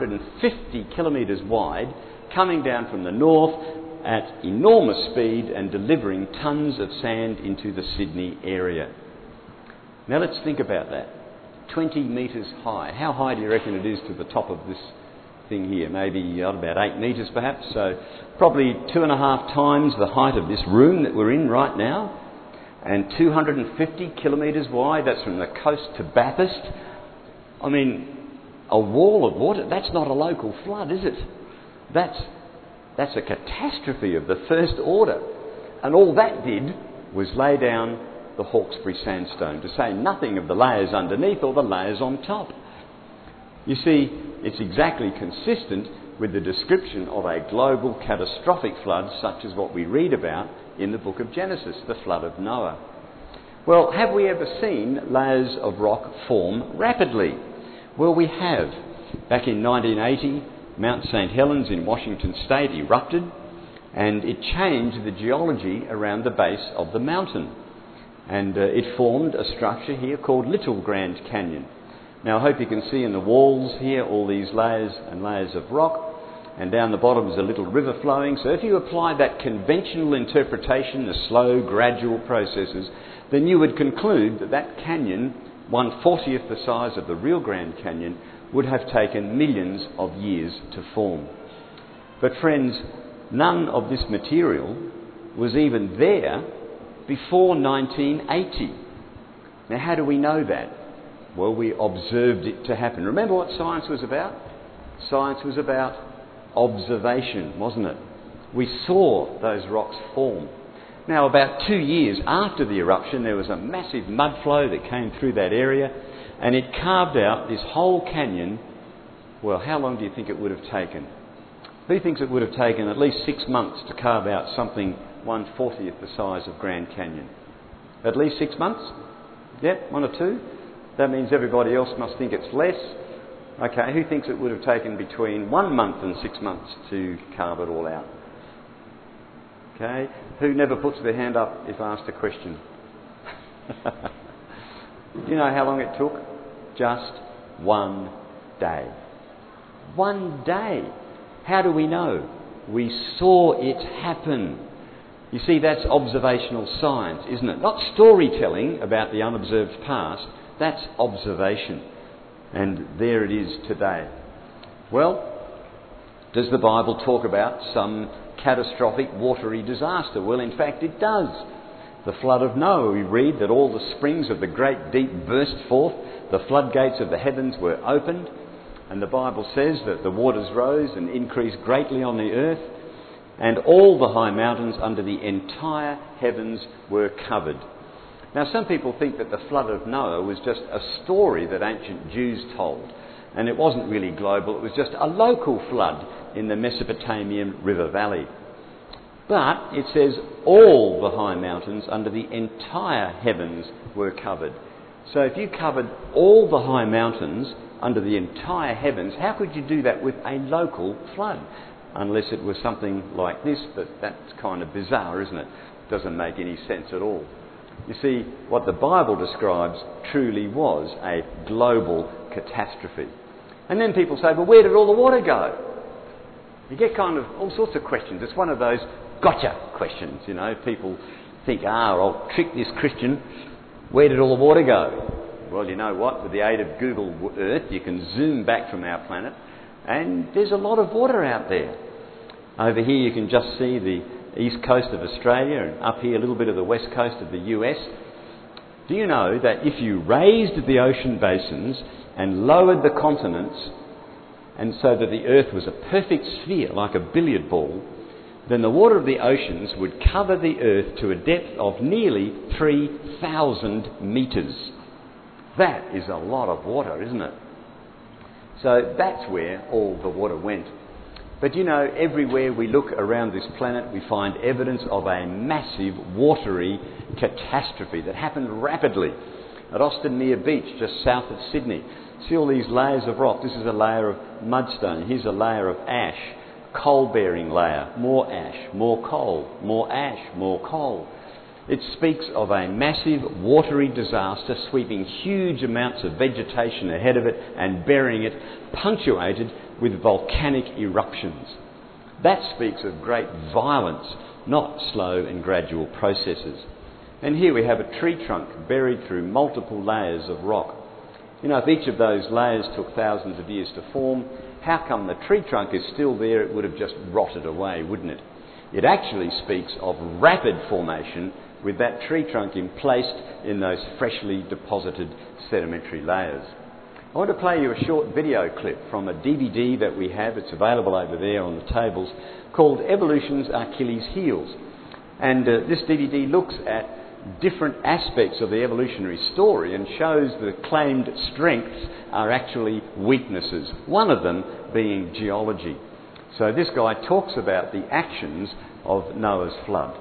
250 kilometres wide, coming down from the north at enormous speed and delivering tons of sand into the Sydney area. Now let's think about that. 20 metres high. How high do you reckon it is to the top of this thing here? Maybe about 8 metres perhaps. So probably 2.5 times the height of this room that we're in right now. And 250 kilometres wide. That's from the coast to Bathurst. I mean, a wall of water, that's not a local flood, is it? That's a catastrophe of the first order. And all that did was lay down the Hawkesbury sandstone, to say nothing of the layers underneath or the layers on top. You see, it's exactly consistent with the description of a global catastrophic flood such as what we read about in the book of Genesis, the flood of Noah. Well, have we ever seen layers of rock form rapidly? Well, we have. Back in 1980, Mount St. Helens in Washington State erupted, and it changed the geology around the base of the mountain. And it formed a structure here called Little Grand Canyon. Now I hope you can see in the walls here all these layers and layers of rock, and down the bottom is a little river flowing. So if you apply that conventional interpretation, the slow, gradual processes, then you would conclude that that canyon, 1/40th the size of the real Grand Canyon, would have taken millions of years to form. But friends, none of this material was even there before 1980. Now how do we know that? Well, we observed it to happen. Remember what science was about? Science was about observation, wasn't it? We saw those rocks form. Now, about 2 years after the eruption, there was a massive mud flow that came through that area, and it carved out this whole canyon. Well, how long do you think it would have taken? Who thinks it would have taken at least 6 months to carve out something 1/40th the size of Grand Canyon? At least 6 months? Yep, 1 or 2? That means everybody else must think it's less. Okay, who thinks it would have taken between 1 month and 6 months to carve it all out? Okay, who never puts their hand up if asked a question? Do you know how long it took? Just 1 day. 1 day. How do we know? We saw it happen. You see, that's observational science, isn't it? Not storytelling about the unobserved past, that's observation. And there it is today. Well, does the Bible talk about some catastrophic watery disaster? Well, in fact, it does. The flood of Noah, we read that all the springs of the great deep burst forth, the floodgates of the heavens were opened, and the Bible says that the waters rose and increased greatly on the earth, and all the high mountains under the entire heavens were covered. Now, some people think that the flood of Noah was just a story that ancient Jews told, and it wasn't really global, it was just a local flood in the Mesopotamian river valley. But it says all the high mountains under the entire heavens were covered. So if you covered all the high mountains under the entire heavens, how could you do that with a local flood? Unless it was something like this, but that's kind of bizarre, isn't it? Doesn't make any sense at all. You see, what the Bible describes truly was a global catastrophe. And then people say, well, where did all the water go? You get kind of all sorts of questions. It's one of those gotcha questions, you know. People think, I'll trick this Christian. Where did all the water go? Well, you know what? With the aid of Google Earth, you can zoom back from our planet, and there's a lot of water out there. Over here you can just see the east coast of Australia, and up here a little bit of the west coast of the US. Do you know that if you raised the ocean basins and lowered the continents, and so that the earth was a perfect sphere like a billiard ball, then the water of the oceans would cover the earth to a depth of nearly 3,000 metres. That is a lot of water, isn't it? So that's where all the water went. But you know, everywhere we look around this planet, we find evidence of a massive watery catastrophe that happened rapidly. At Austin Beach, just south of Sydney, see all these layers of rock. This is a layer of mudstone. Here's a layer of ash, coal-bearing layer, more ash, more coal, more ash, more coal. It speaks of a massive watery disaster sweeping huge amounts of vegetation ahead of it and burying it, punctuated with volcanic eruptions. That speaks of great violence, not slow and gradual processes. And here we have a tree trunk buried through multiple layers of rock. You know, if each of those layers took thousands of years to form, how come the tree trunk is still there? It would have just rotted away, wouldn't it? It actually speaks of rapid formation with that tree trunk placed in those freshly deposited sedimentary layers. I want to play you a short video clip from a DVD that we have. It's available over there on the tables, called Evolution's Achilles Heels. And this DVD looks at different aspects of the evolutionary story and shows the claimed strengths are actually weaknesses, one of them being geology. So this guy talks about the actions of Noah's flood.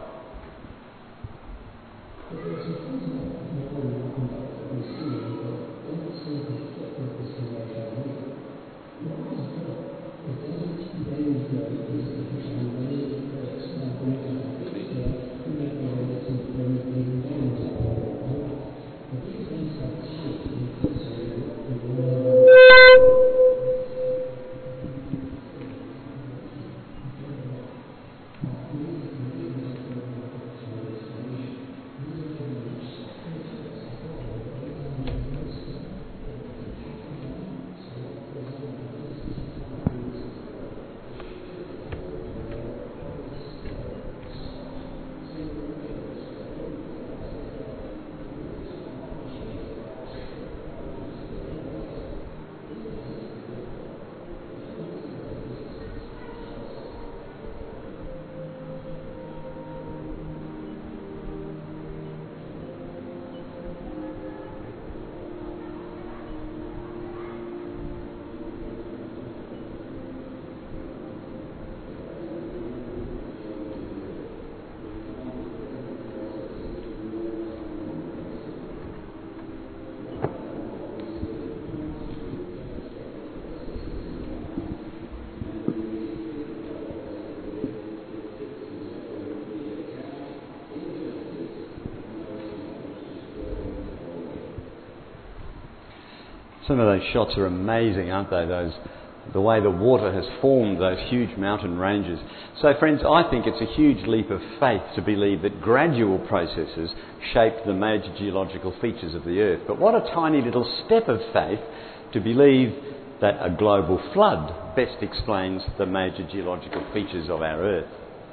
Some of those shots are amazing, aren't they? The way the water has formed those huge mountain ranges. So friends, I think it's a huge leap of faith to believe that gradual processes shaped the major geological features of the Earth. But what a tiny little step of faith to believe that a global flood best explains the major geological features of our Earth.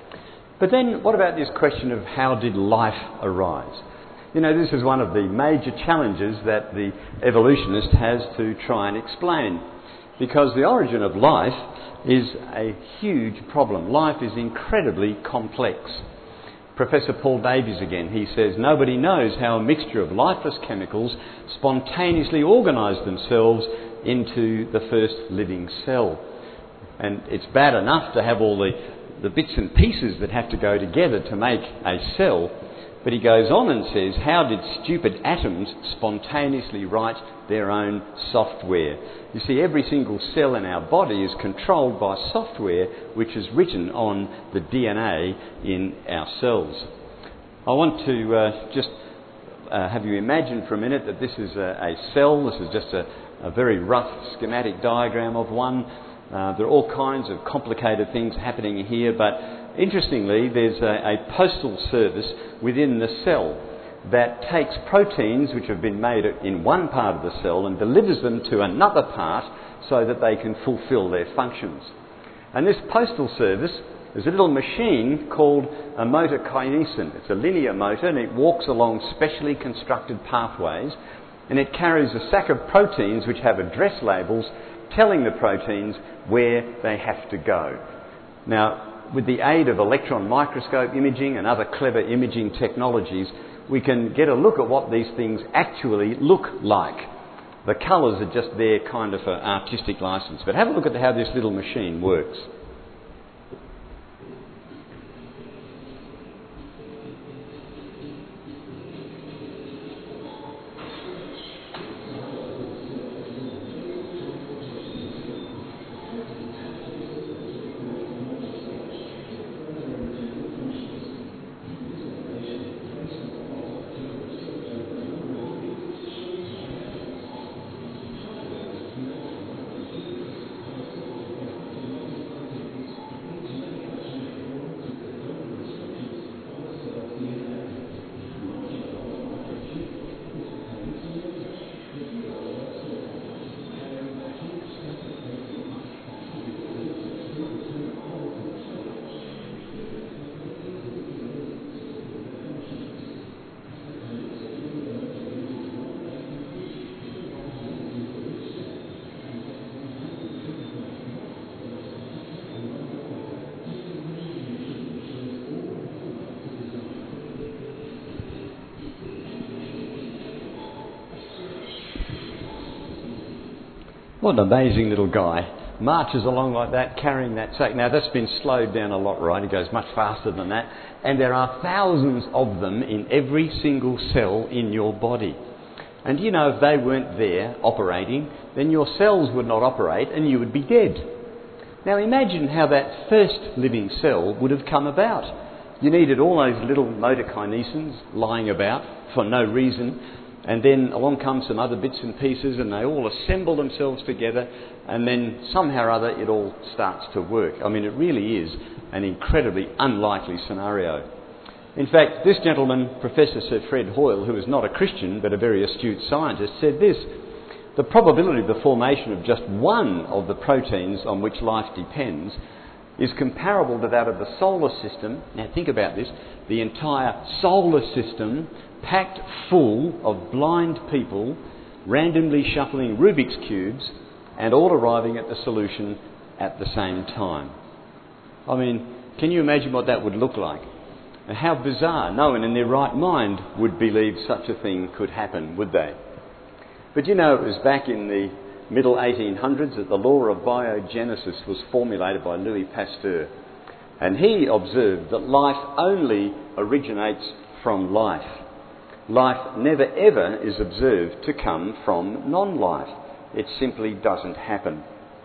But then what about this question of how did life arise? You know, this is one of the major challenges that the evolutionist has to try and explain, because the origin of life is a huge problem. Life is incredibly complex. Professor Paul Davies again, he says, nobody knows how a mixture of lifeless chemicals spontaneously organised themselves into the first living cell. And it's bad enough to have all the bits and pieces that have to go together to make a cell. But he goes on and says, how did stupid atoms spontaneously write their own software? You see, every single cell in our body is controlled by software which is written on the DNA in our cells. I want to just have you imagine for a minute that this is a cell. This is just a very rough schematic diagram of one. There are all kinds of complicated things happening here, but interestingly, there's a postal service within the cell that takes proteins which have been made in one part of the cell and delivers them to another part so that they can fulfil their functions. And this postal service is a little machine called a motor kinesin. It's a linear motor and it walks along specially constructed pathways, and it carries a sack of proteins which have address labels telling the proteins where they have to go. Now, with the aid of electron microscope imaging and other clever imaging technologies, we can get a look at what these things actually look like. The colours are just their kind of artistic licence. But have a look at how this little machine works. What an amazing little guy. Marches along like that, carrying that sack. Now, that's been slowed down a lot, right? He goes much faster than that. And there are thousands of them in every single cell in your body. And you know, if they weren't there operating, then your cells would not operate and you would be dead. Now, imagine how that first living cell would have come about. You needed all those little motor kinesins lying about for no reason. And then along come some other bits and pieces and they all assemble themselves together, and then somehow or other it all starts to work. I mean, it really is an incredibly unlikely scenario. In fact, this gentleman, Professor Sir Fred Hoyle, who is not a Christian but a very astute scientist, said this: the probability of the formation of just one of the proteins on which life depends is comparable to that of the solar system. Now think about this, the entire solar system packed full of blind people randomly shuffling Rubik's cubes and all arriving at the solution at the same time. I mean, can you imagine what that would look like? And how bizarre. No one in their right mind would believe such a thing could happen, would they? But you know, it was back in the middle 1800s that the law of biogenesis was formulated by Louis Pasteur. And he observed that life only originates from life. Life never ever is observed to come from non-life. It simply doesn't happen.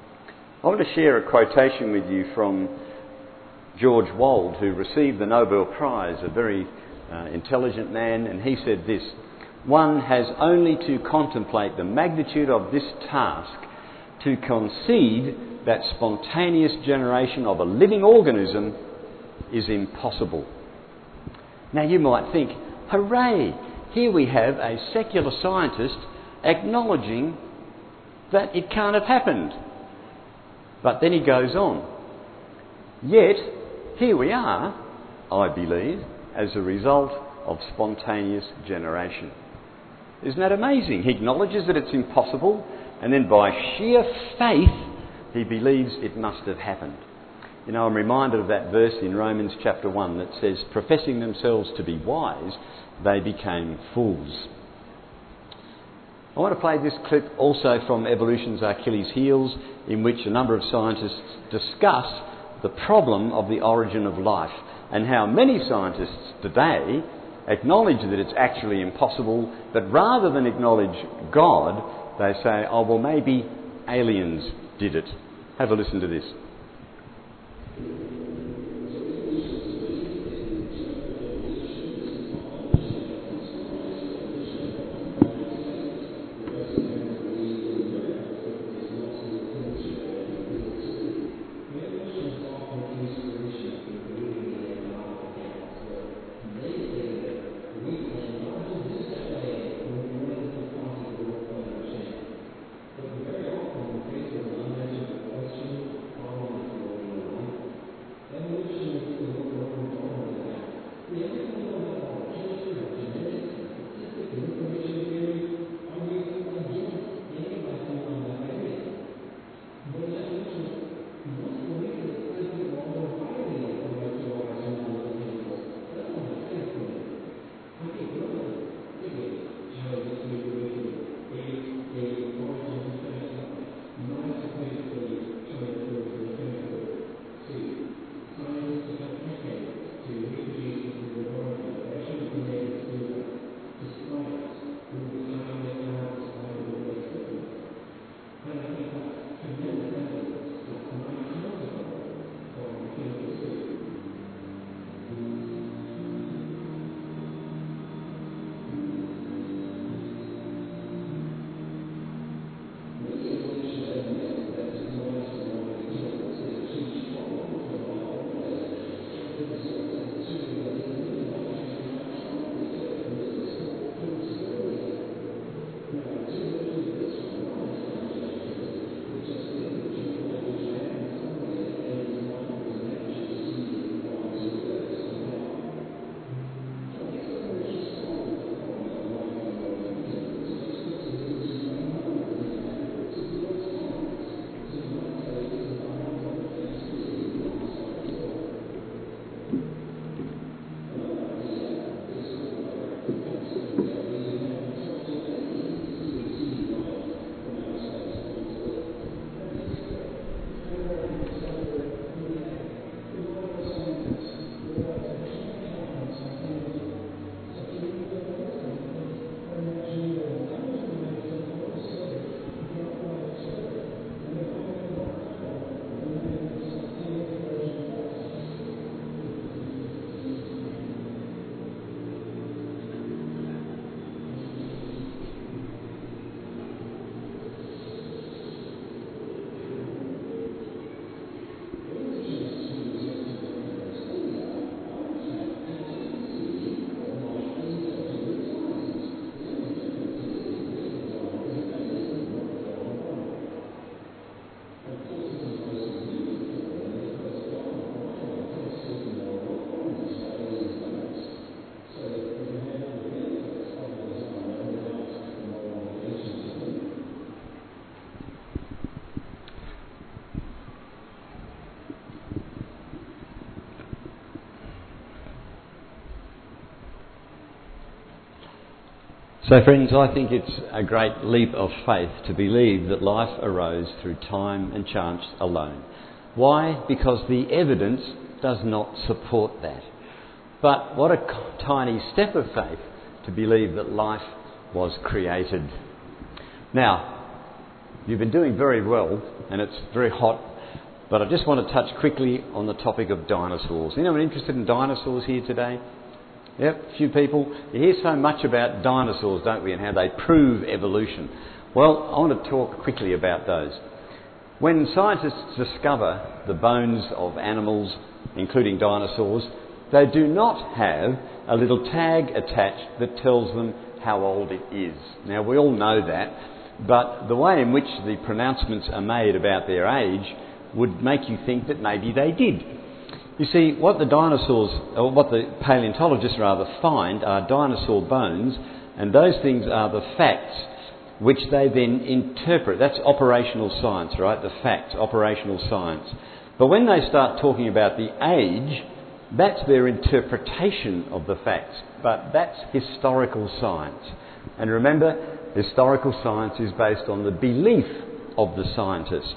I want to share a quotation with you from George Wald, who received the Nobel Prize, a very intelligent man, and he said this: One has only to contemplate the magnitude of this task to concede that spontaneous generation of a living organism is impossible. Now you might think, hooray, here we have a secular scientist acknowledging that it can't have happened. But then he goes on. Yet, here we are, I believe, as a result of spontaneous generation. Isn't that amazing? He acknowledges that it's impossible, and then by sheer faith, he believes it must have happened. You know, I'm reminded of that verse in Romans chapter 1 that says, professing themselves to be wise, they became fools. I want to play this clip also from Evolution's Achilles' Heels, in which a number of scientists discuss the problem of the origin of life and how many scientists today acknowledge that it's actually impossible, but rather than acknowledge God, they say, oh, well, maybe aliens did it. Have a listen to this. So friends, I think it's a great leap of faith to believe that life arose through time and chance alone. Why? Because the evidence does not support that. But what a tiny step of faith to believe that life was created. Now, you've been doing very well, and it's very hot, but I just want to touch quickly on the topic of dinosaurs. Anyone interested in dinosaurs here today? Yep, a few people. You hear so much about dinosaurs, don't we, and how they prove evolution. Well, I want to talk quickly about those. When scientists discover the bones of animals, including dinosaurs, they do not have a little tag attached that tells them how old it is. Now, we all know that, but the way in which the pronouncements are made about their age would make you think that maybe they did. You see, what the paleontologists find are dinosaur bones, and those things are the facts which they then interpret. That's operational science, right? The facts, operational science. But when they start talking about the age, that's their interpretation of the facts. But that's historical science. And remember, historical science is based on the belief of the scientist.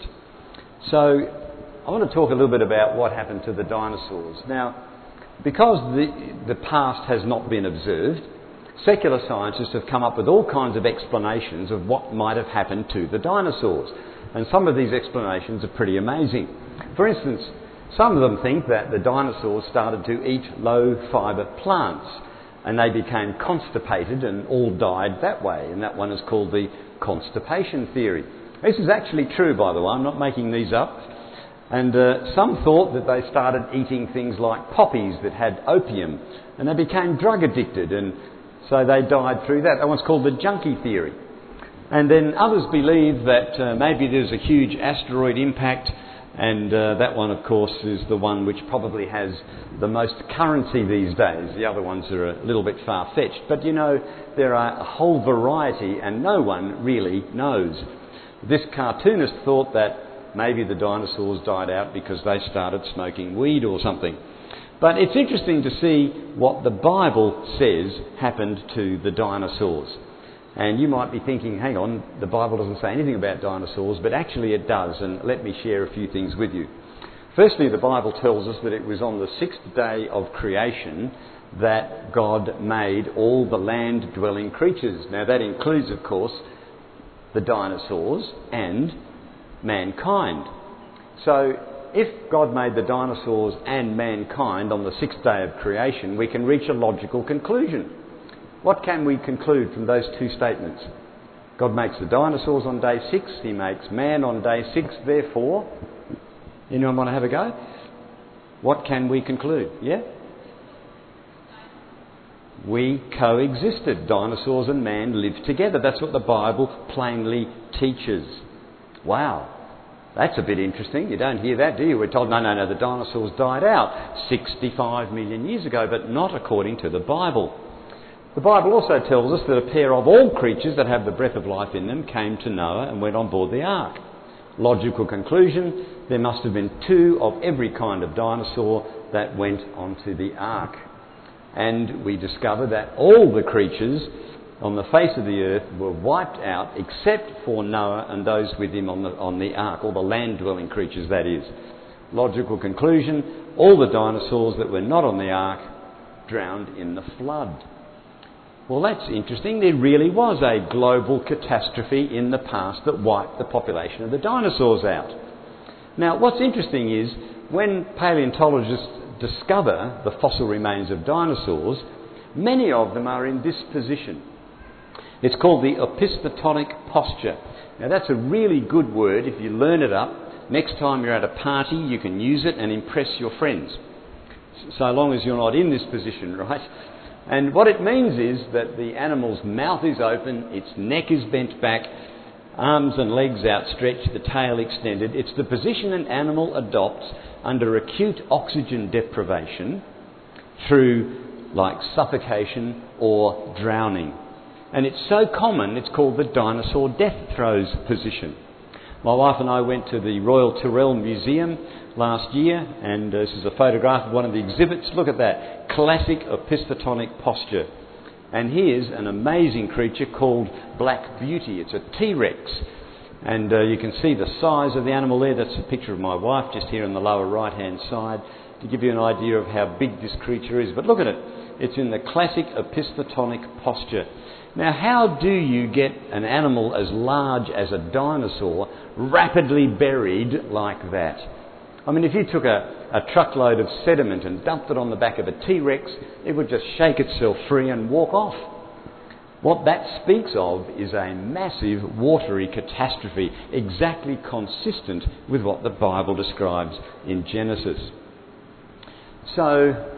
So I want to talk a little bit about what happened to the dinosaurs. Now, because the past has not been observed, secular scientists have come up with all kinds of explanations of what might have happened to the dinosaurs. And some of these explanations are pretty amazing. For instance, some of them think that the dinosaurs started to eat low-fibre plants and they became constipated and all died that way. And that one is called the constipation theory. This is actually true, by the way. I'm not making these up. And some thought that they started eating things like poppies that had opium and they became drug addicted and so they died through that. That one's called the junkie theory. And then others believe that maybe there's a huge asteroid impact, and that one, of course, is the one which probably has the most currency these days. The other ones are a little bit far-fetched. But, you know, there are a whole variety and no one really knows. This cartoonist thought that maybe the dinosaurs died out because they started smoking weed or something. But it's interesting to see what the Bible says happened to the dinosaurs. And you might be thinking, hang on, the Bible doesn't say anything about dinosaurs, but actually it does, and let me share a few things with you. Firstly, the Bible tells us that it was on the sixth day of creation that God made all the land-dwelling creatures. Now that includes, of course, the dinosaurs and mankind. So if God made the dinosaurs and mankind on the sixth day of creation, we can reach a logical conclusion. What can we conclude from those two statements? God makes the dinosaurs on day 6, he makes man on day 6, therefore, anyone want to have a go? What can we conclude? Yeah? We coexisted. Dinosaurs and man lived together. That's what the Bible plainly teaches. Wow. That's a bit interesting. You don't hear that, do you? We're told, no, the dinosaurs died out 65 million years ago, but not according to the Bible. The Bible also tells us that a pair of all creatures that have the breath of life in them came to Noah and went on board the ark. Logical conclusion, there must have been 2 of every kind of dinosaur that went onto the ark. And we discover that all the creatures on the face of the earth were wiped out except for Noah and those with him on the ark, all the land-dwelling creatures, that is. Logical conclusion, all the dinosaurs that were not on the ark drowned in the flood. Well, that's interesting. There really was a global catastrophe in the past that wiped the population of the dinosaurs out. Now, what's interesting is when paleontologists discover the fossil remains of dinosaurs, many of them are in this position. It's called the opistotonic posture. Now, that's a really good word. If you learn it up, next time you're at a party, you can use it and impress your friends, so long as you're not in this position, right? And what it means is that the animal's mouth is open, its neck is bent back, arms and legs outstretched, the tail extended. It's the position an animal adopts under acute oxygen deprivation through like suffocation or drowning. And it's so common, it's called the dinosaur death throes position. My wife and I went to the Royal Tyrrell Museum last year, and this is a photograph of one of the exhibits. Look at that, classic opistotonic posture. And here's an amazing creature called Black Beauty. It's a T-Rex. And you can see the size of the animal there. That's a picture of my wife just here on the lower right-hand side to give you an idea of how big this creature is. But look at it. It's in the classic opistotonic posture. Now, how do you get an animal as large as a dinosaur rapidly buried like that? I mean, if you took a truckload of sediment and dumped it on the back of a T-Rex, it would just shake itself free and walk off. What that speaks of is a massive watery catastrophe, exactly consistent with what the Bible describes in Genesis. So,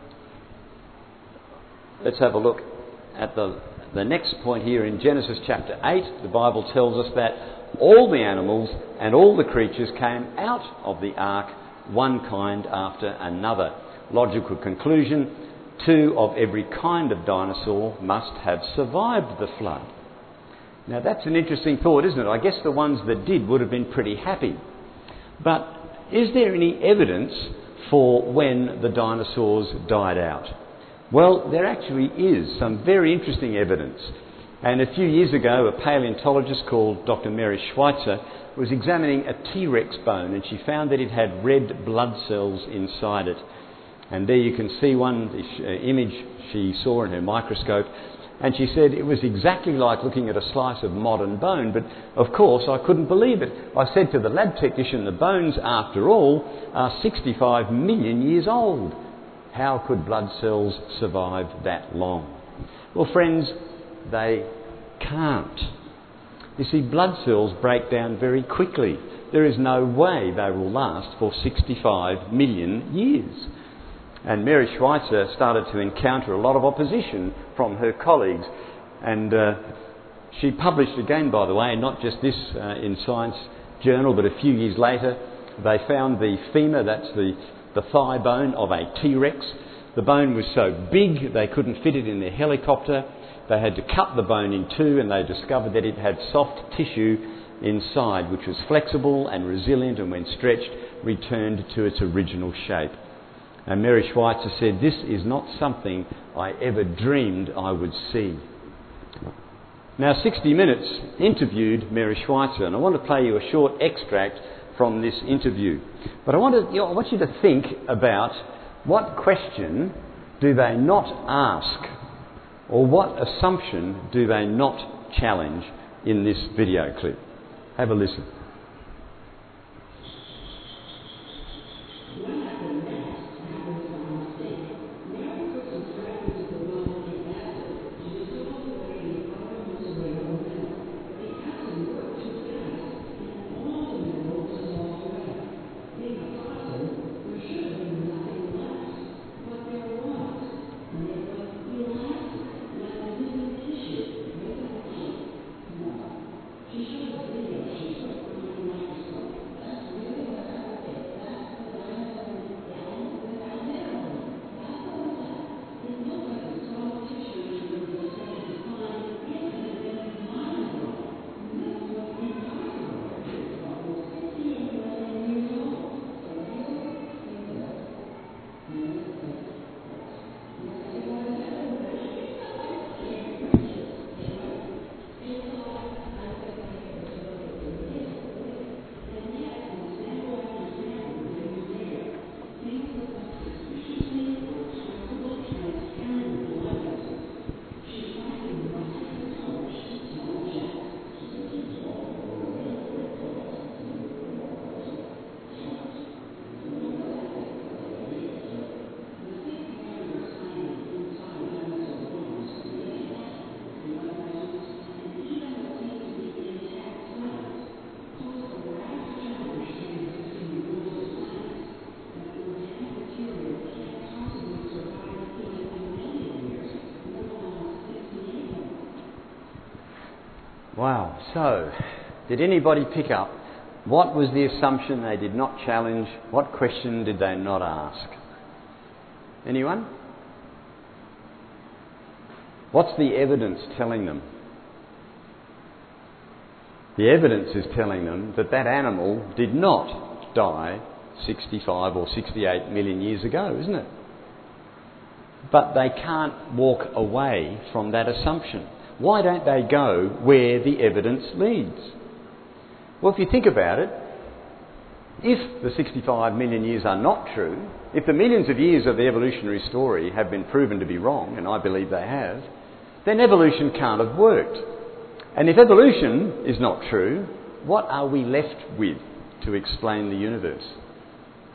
let's have a look at the next point here in Genesis chapter 8. The Bible tells us that all the animals and all the creatures came out of the ark, one kind after another. Logical conclusion, 2 of every kind of dinosaur must have survived the flood. Now that's an interesting thought, isn't it? I guess the ones that did would have been pretty happy. But is there any evidence for when the dinosaurs died out? Well, there actually is some very interesting evidence. And a few years ago, a paleontologist called Dr. Mary Schweitzer was examining a T-Rex bone, and she found that it had red blood cells inside it. And there you can see one image she saw in her microscope, and she said it was exactly like looking at a slice of modern bone, but of course I couldn't believe it. I said to the lab technician, the bones, after all, are 65 million years old. How could blood cells survive that long? Well, friends, they can't. You see, blood cells break down very quickly. There is no way they will last for 65 million years. And Mary Schweitzer started to encounter a lot of opposition from her colleagues. And she published again, by the way, not just this in Science Journal, but a few years later, they found the femur, that's the thigh bone of a T-Rex. The bone was so big they couldn't fit it in their helicopter. They had to cut the bone in two, and they discovered that it had soft tissue inside, which was flexible and resilient, and when stretched, returned to its original shape. And Mary Schweitzer said, "This is not something I ever dreamed I would see." Now, 60 Minutes interviewed Mary Schweitzer, and I want to play you a short extract from this interview. But I want you to think about what question do they not ask, or what assumption do they not challenge in this video clip. Have a listen. Wow. So, did anybody pick up what was the assumption they did not challenge? What question did they not ask? Anyone? What's the evidence telling them? The evidence is telling them that that animal did not die 65 or 68 million years ago, isn't it? But they can't walk away from that assumption. Why don't they go where the evidence leads? Well, if you think about it, if the 65 million years are not true, if the millions of years of the evolutionary story have been proven to be wrong, and I believe they have, then evolution can't have worked. And if evolution is not true, what are we left with to explain the universe?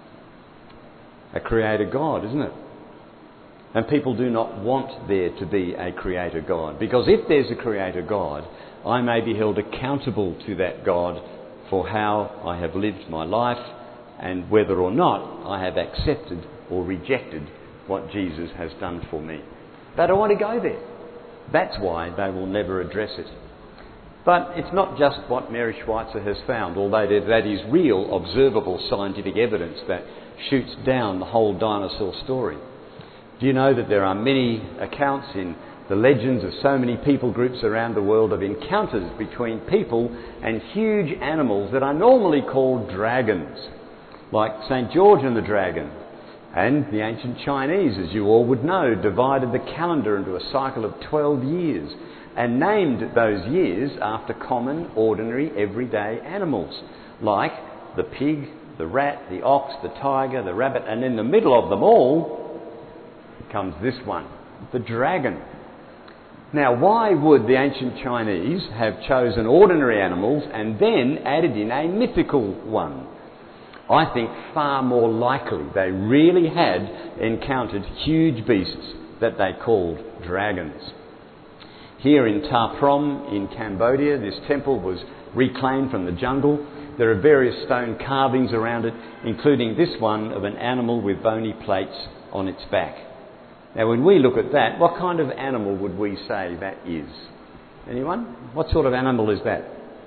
a creator God, isn't it? And people do not want there to be a creator God, because if there's a creator God, I may be held accountable to that God for how I have lived my life and whether or not I have accepted or rejected what Jesus has done for me. They don't want to go there. That's why they will never address it. But it's not just what Mary Schweitzer has found, although that is real, observable scientific evidence that shoots down the whole dinosaur story. Do you know that there are many accounts in the legends of so many people groups around the world of encounters between people and huge animals that are normally called dragons, like St. George and the dragon. And the ancient Chinese, as you all would know, divided the calendar into a cycle of 12 years and named those years after common, ordinary, everyday animals, like the pig, the rat, the ox, the tiger, the rabbit, and in the middle of them all comes this one, the dragon. Now, why would the ancient Chinese have chosen ordinary animals and then added in a mythical one? I think far more likely they really had encountered huge beasts that they called dragons. Here in Ta Prohm in Cambodia, this temple was reclaimed from the jungle. There are various stone carvings around it, including this one of an animal with bony plates on its back. Now, when we look at that, what kind of animal would we say that is? Anyone? What sort of animal is that?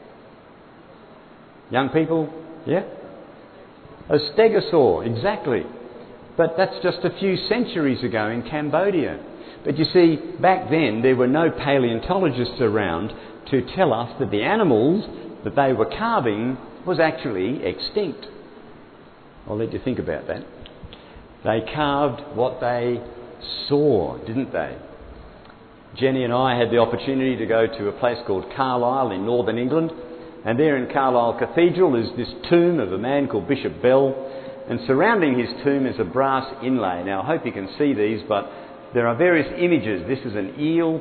Young people? Yeah? A stegosaur, exactly. But that's just a few centuries ago in Cambodia. But you see, back then there were no paleontologists around to tell us that the animals that they were carving was actually extinct. I'll let you think about that. They carved what they saw, didn't they? Jenny and I had the opportunity to go to a place called Carlisle in northern England, and there in Carlisle Cathedral is this tomb of a man called Bishop Bell, and surrounding his tomb is a brass inlay. Now, I hope you can see these, but there are various images. This is an eel,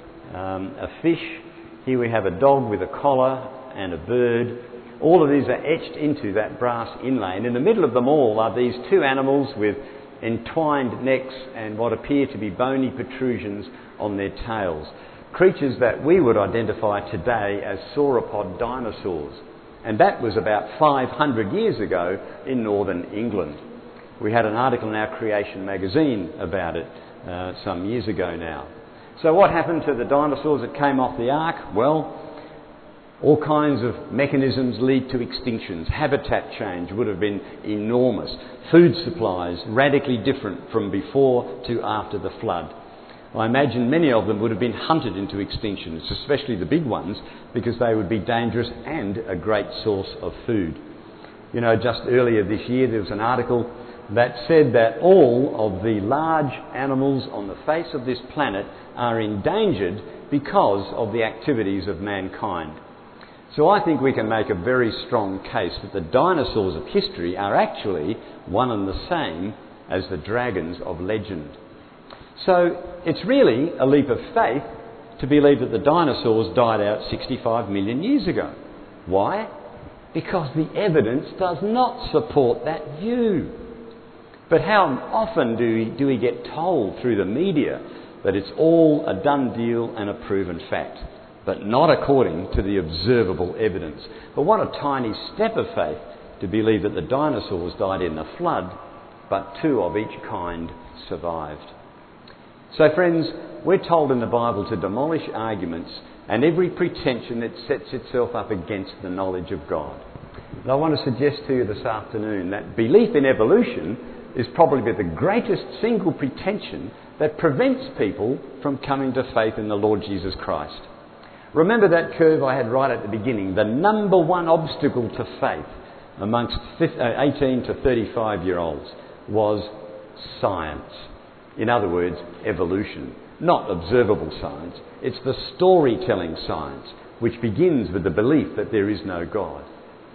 a fish. Here we have a dog with a collar and a bird. All of these are etched into that brass inlay, and in the middle of them all are these two animals with entwined necks and what appear to be bony protrusions on their tails. Creatures that we would identify today as sauropod dinosaurs. And that was about 500 years ago in northern England. We had an article in our Creation magazine about it some years ago now. So what happened to the dinosaurs that came off the ark? Well, all kinds of mechanisms lead to extinctions. Habitat change would have been enormous. Food supplies radically different from before to after the flood. I imagine many of them would have been hunted into extinction, especially the big ones, because they would be dangerous and a great source of food. You know, just earlier this year there was an article that said that all of the large animals on the face of this planet are endangered because of the activities of mankind. So I think we can make a very strong case that the dinosaurs of history are actually one and the same as the dragons of legend. So it's really a leap of faith to believe that the dinosaurs died out 65 million years ago. Why? Because the evidence does not support that view. But how often do we get told through the media that it's all a done deal and a proven fact, but not according to the observable evidence? But what a tiny step of faith to believe that the dinosaurs died in the flood, but two of each kind survived. So friends, we're told in the Bible to demolish arguments and every pretension that sets itself up against the knowledge of God. And I want to suggest to you this afternoon that belief in evolution is probably the greatest single pretension that prevents people from coming to faith in the Lord Jesus Christ. Remember that curve I had right at the beginning. The number one obstacle to faith amongst 18 to 35-year-olds was science. In other words, evolution. Not observable science. It's the storytelling science, which begins with the belief that there is no God.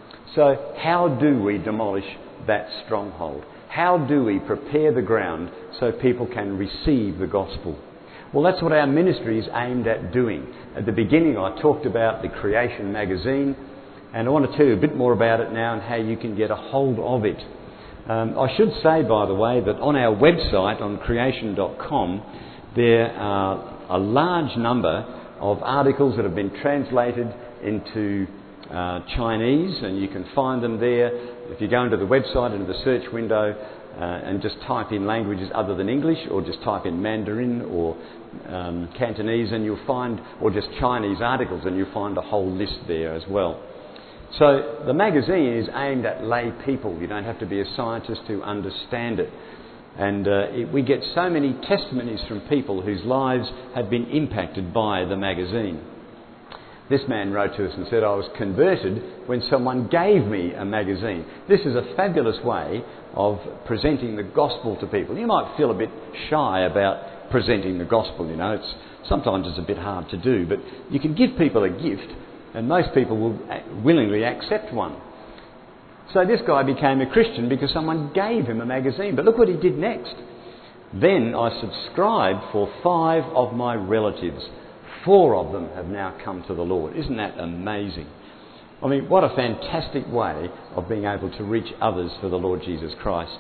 So how do we demolish that stronghold? How do we prepare the ground so people can receive the gospel? Well, that's what our ministry is aimed at doing. At the beginning, I talked about the Creation magazine, and I want to tell you a bit more about it now and how you can get a hold of it. I should say, by the way, that on our website, on creation.com, there are a large number of articles that have been translated into Chinese, and you can find them there. If you go into the website, into the search window, and just type in languages other than English, or just type in Mandarin or Cantonese, and you'll find, or just Chinese articles, and you'll find a whole list there as well. So the magazine is aimed at lay people. You don't have to be a scientist to understand it. And we get so many testimonies from people whose lives have been impacted by the magazine. This man wrote to us and said, I was converted when someone gave me a magazine. This is a fabulous way of presenting the gospel to people. You might feel a bit shy about presenting the gospel, you know. Sometimes it's a bit hard to do, but you can give people a gift, and most people will willingly accept one. So this guy became a Christian because someone gave him a magazine. But look what he did next. Then I subscribed for 5 of my relatives. 4 of them have now come to the Lord. Isn't that amazing? I mean, what a fantastic way of being able to reach others for the Lord Jesus Christ.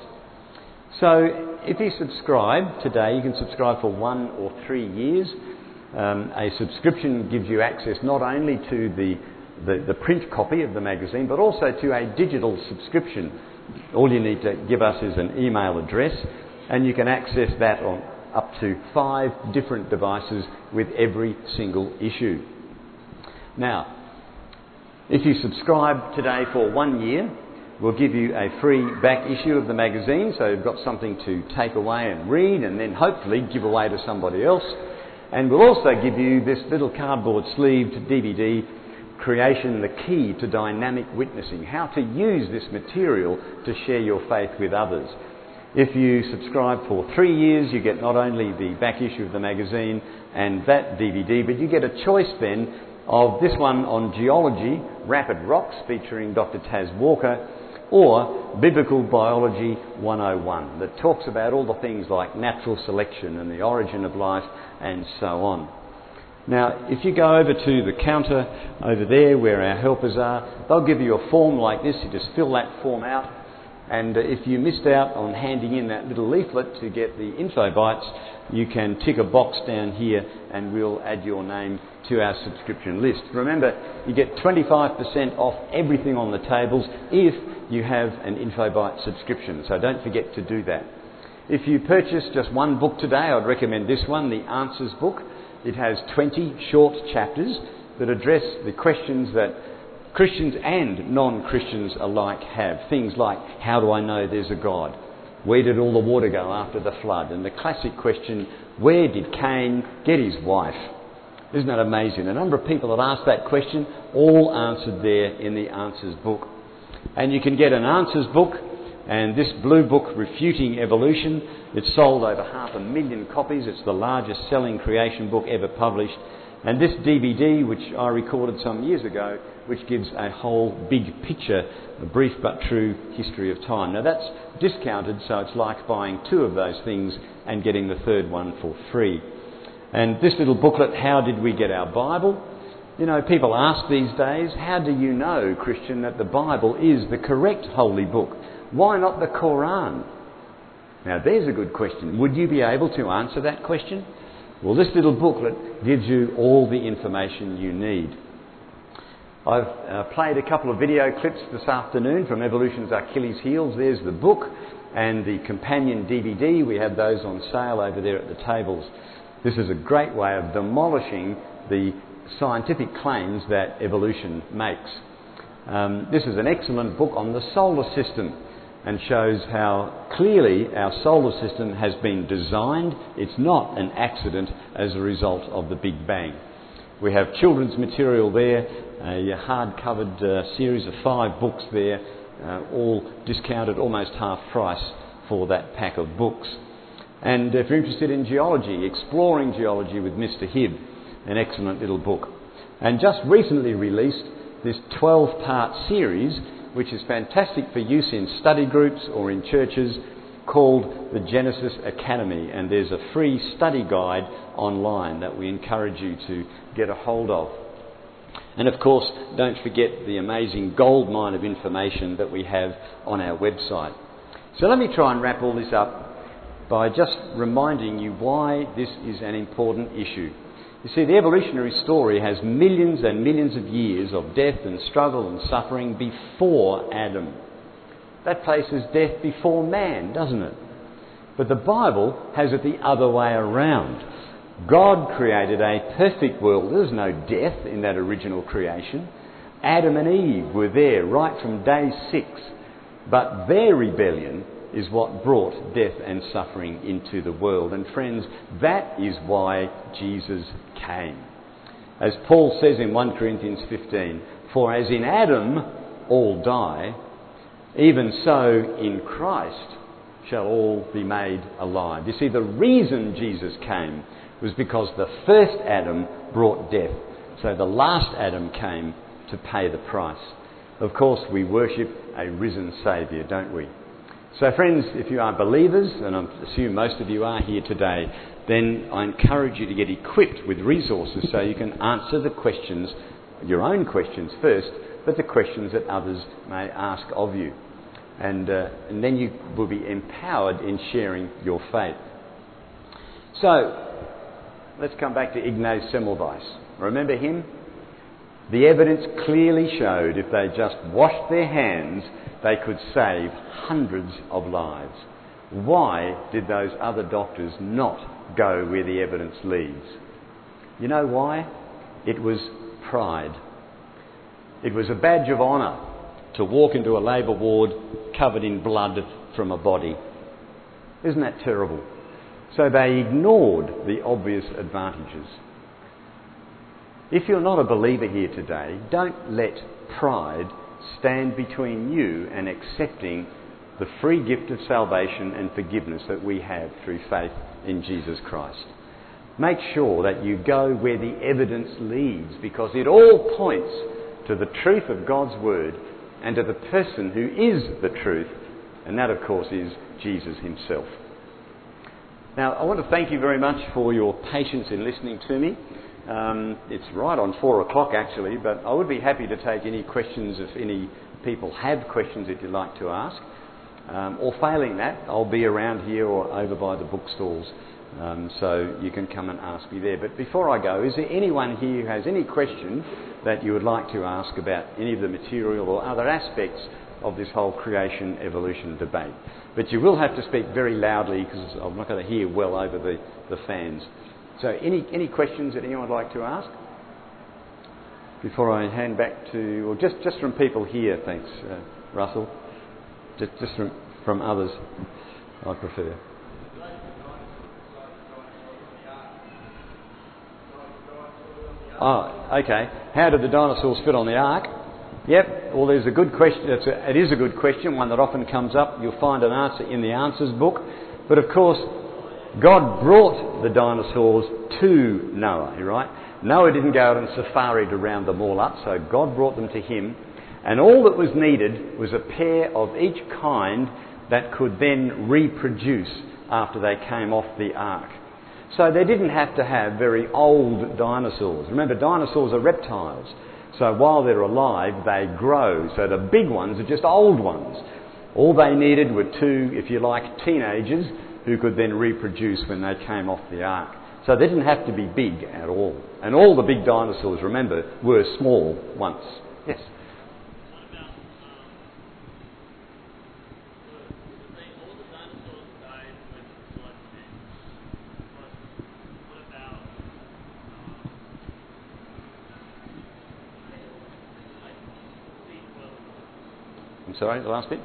So if you subscribe today, you can subscribe for 1 or 3 years. A subscription gives you access not only to the print copy of the magazine, but also to a digital subscription. All you need to give us is an email address, and you can access that on up to 5 different devices with every single issue. Now, if you subscribe today for 1 year, we'll give you a free back issue of the magazine, so you've got something to take away and read, and then hopefully give away to somebody else. And we'll also give you this little cardboard sleeved DVD, Creation, the Key to Dynamic Witnessing, how to use this material to share your faith with others. If you subscribe for 3 years, you get not only the back issue of the magazine and that DVD, but you get a choice then of this one on geology, Rapid Rocks, featuring Dr. Taz Walker, or Biblical Biology 101, that talks about all the things like natural selection and the origin of life and so on. Now, if you go over to the counter over there where our helpers are, they'll give you a form like this. You just fill that form out. And if you missed out on handing in that little leaflet to get the info bites, you can tick a box down here and we'll add your name to our subscription list. Remember, you get 25% off everything on the tables if you have an InfoBite subscription, so don't forget to do that. If you purchase just one book today, I'd recommend this one, the Answers book. It has 20 short chapters that address the questions that Christians and non-Christians alike have. Things like, how do I know there's a God? Where did all the water go after the flood? And the classic question, where did Cain get his wife? Isn't that amazing? A number of people that asked that question, all answered there in the Answers book. And you can get an Answers book and this blue book, Refuting Evolution. It's sold over 500,000 copies. It's the largest selling creation book ever published. And this DVD, which I recorded some years ago, which gives a whole big picture, a brief but true history of time. Now that's discounted, so it's like buying 2 of those things and getting the 3rd one for free. And this little booklet, How Did We Get Our Bible? You know, people ask these days, how do you know, Christian, that the Bible is the correct holy book? Why not the Quran? Now there's a good question. Would you be able to answer that question? Well, this little booklet gives you all the information you need. I've played a couple of video clips this afternoon from Evolution's Achilles Heels. There's the book and the companion DVD. We have those on sale over there at the tables. This is a great way of demolishing the scientific claims that evolution makes. This is an excellent book on the solar system and shows how clearly our solar system has been designed. It's not an accident as a result of the Big Bang. We have children's material there, a hard-covered series of 5 books there, all discounted almost half price for that pack of books. And if you're interested in geology, Exploring Geology with Mr. Hibb, an excellent little book. And just recently released this 12-part series, which is fantastic for use in study groups or in churches, called the Genesis Academy. And there's a free study guide online that we encourage you to get a hold of. And of course, don't forget the amazing goldmine of information that we have on our website. So let me try and wrap all this up by just reminding you why this is an important issue. You see, the evolutionary story has millions and millions of years of death and struggle and suffering before Adam. That places death before man, doesn't it? But the Bible has it the other way around. God created a perfect world. There was no death in that original creation. Adam and Eve were there right from day 6. But their rebellion is what brought death and suffering into the world. And friends, that is why Jesus came. As Paul says in 1 Corinthians 15, "For as in Adam all die, even so in Christ shall all be made alive." You see, the reason Jesus came was because the first Adam brought death. So the last Adam came to pay the price. Of course, we worship a risen Saviour, don't we? So friends, if you are believers, and I assume most of you are here today, then I encourage you to get equipped with resources so you can answer the questions, your own questions first, but the questions that others may ask of you. And then you will be empowered in sharing your faith. So, let's come back to Ignaz Semmelweis. Remember him? The evidence clearly showed if they just washed their hands, they could save hundreds of lives. Why did those other doctors not go where the evidence leads? You know why? It was pride. It was a badge of honour to walk into a labour ward covered in blood from a body. Isn't that terrible? So they ignored the obvious advantages. If you're not a believer here today, don't let pride stand between you and accepting the free gift of salvation and forgiveness that we have through faith in Jesus Christ. Make sure that you go where the evidence leads, because it all points to the truth of God's Word and to the person who is the truth, and that of course is Jesus himself. Now, I want to thank you very much for your patience in listening to me. It's right on 4 o'clock actually, but I would be happy to take any questions if any people have questions that you'd like to ask. Or failing that, I'll be around here or over by the bookstalls, so you can come and ask me there. But before I go, is there anyone here who has any question that you would like to ask about any of the material or other aspects of this whole creation evolution debate? But you will have to speak very loudly because I'm not going to hear well over the fans. So any questions that anyone would like to ask? Before I hand back to, or just from people here, thanks, Russell. Just from others, I prefer. Oh, okay. How did the dinosaurs fit on the ark? Yep. Well, there's a good question. It is a good question, one that often comes up. You'll find an answer in the Answers book. But of course, God brought the dinosaurs to Noah, right? Noah didn't go out on safari to round them all up, so God brought them to him. And all that was needed was a pair of each kind that could then reproduce after they came off the ark. So they didn't have to have very old dinosaurs. Remember, dinosaurs are reptiles. So while they're alive, they grow. So the big ones are just old ones. All they needed were 2, if you like, teenagers who could then reproduce when they came off the ark. So they didn't have to be big at all. And all the big dinosaurs, remember, were small once. Yes? I'm sorry, the last bit?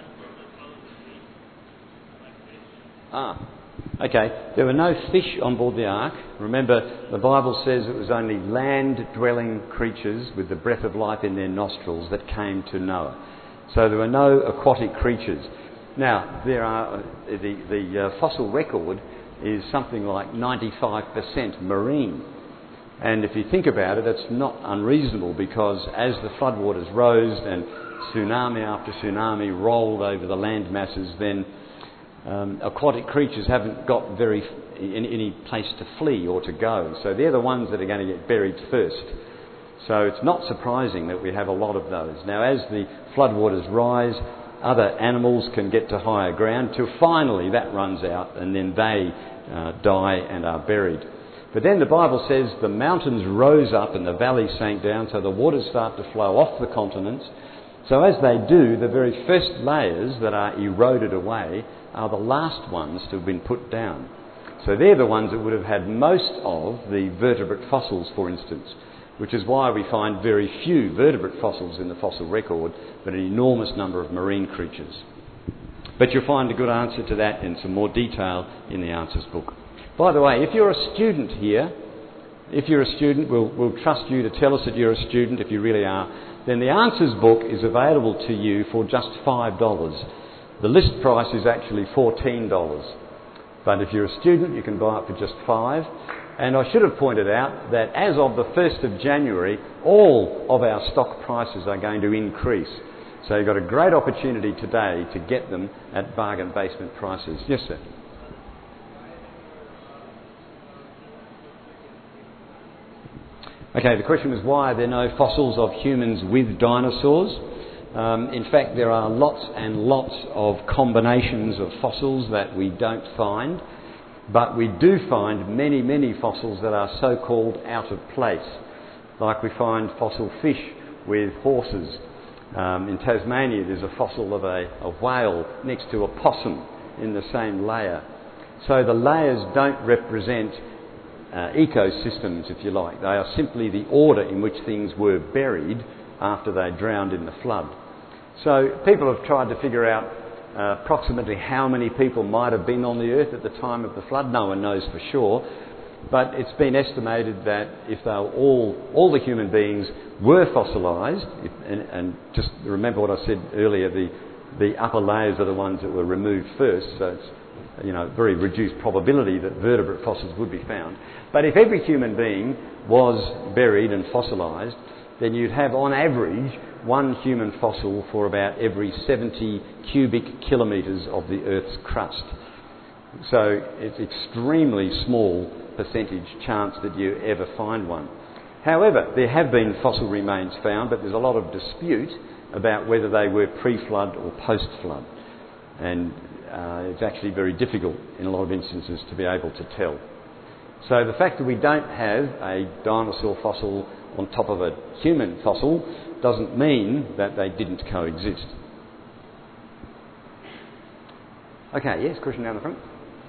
Okay. There were no fish on board the ark. Remember, the Bible says it was only land-dwelling creatures with the breath of life in their nostrils that came to Noah. So there were no aquatic creatures. Now, there are the fossil record is something like 95% marine. And if you think about it, it's not unreasonable, because as the floodwaters rose and tsunami after tsunami rolled over the land masses, then aquatic creatures haven't got any place to flee or to go. So they're the ones that are going to get buried first. So it's not surprising that we have a lot of those. Now, as the floodwaters rise, other animals can get to higher ground, till finally that runs out and then they die and are buried. But then the Bible says the mountains rose up and the valleys sank down, so the waters start to flow off the continents. So as they do, the very first layers that are eroded away are the last ones to have been put down. So they're the ones that would have had most of the vertebrate fossils, for instance, which is why we find very few vertebrate fossils in the fossil record, but an enormous number of marine creatures. But you'll find a good answer to that in some more detail in the Answers book. By the way, if you're a student here, we'll trust you to tell us that you're a student if you really are, then the Answers book is available to you for just $5. The list price is actually $14. But if you're a student, you can buy it for just $5. And I should have pointed out that as of the 1st of January, all of our stock prices are going to increase. So you've got a great opportunity today to get them at bargain basement prices. Yes, sir? Okay, the question was, why are there no fossils of humans with dinosaurs? In fact, there are lots and lots of combinations of fossils that we don't find, but we do find many, many fossils that are so-called out of place. Like we find fossil fish with horses. In Tasmania there's a fossil of a whale next to a possum in the same layer. So the layers don't represent ecosystems, if you like. They are simply the order in which things were buried after they drowned in the flood. So people have tried to figure out approximately how many people might have been on the earth at the time of the flood. No one knows for sure, but it's been estimated that if they were all the human beings were fossilised, and just remember what I said earlier, the upper layers are the ones that were removed first, so it's very reduced probability that vertebrate fossils would be found. But if every human being was buried and fossilised, then you'd have on average one human fossil for about every 70 cubic kilometres of the Earth's crust. So it's extremely small percentage chance that you ever find one. However, there have been fossil remains found, but there's a lot of dispute about whether they were pre-flood or post-flood. And it's actually very difficult in a lot of instances to be able to tell. So the fact that we don't have a dinosaur fossil on top of a human fossil doesn't mean that they didn't coexist. Okay, yes, question down the front.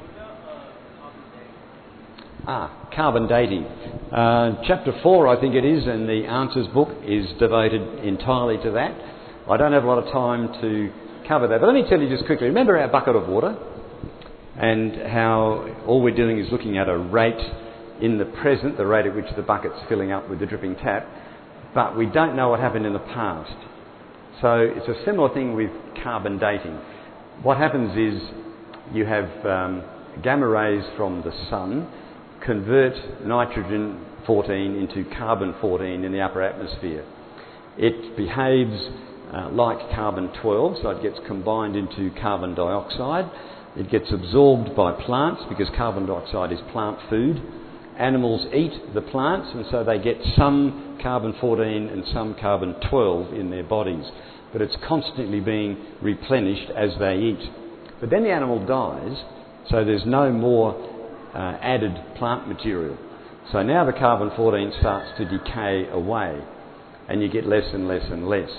Carbon dating. Chapter 4, I think it is, in the Answers book is devoted entirely to that. I don't have a lot of time to cover that, but let me tell you just quickly. Remember our bucket of water and how all we're doing is looking at a rate in the present, the rate at which the bucket's filling up with the dripping tap, but we don't know what happened in the past. So it's a similar thing with carbon dating. What happens is you have gamma rays from the sun convert nitrogen-14 into carbon-14 in the upper atmosphere. It behaves like carbon-12, so it gets combined into carbon dioxide. It gets absorbed by plants because carbon dioxide is plant food. Animals eat the plants, and so they get some carbon-14 and some carbon-12 in their bodies. But it's constantly being replenished as they eat. But then the animal dies, so there's no more added plant material. So now the carbon-14 starts to decay away, and you get less and less and less.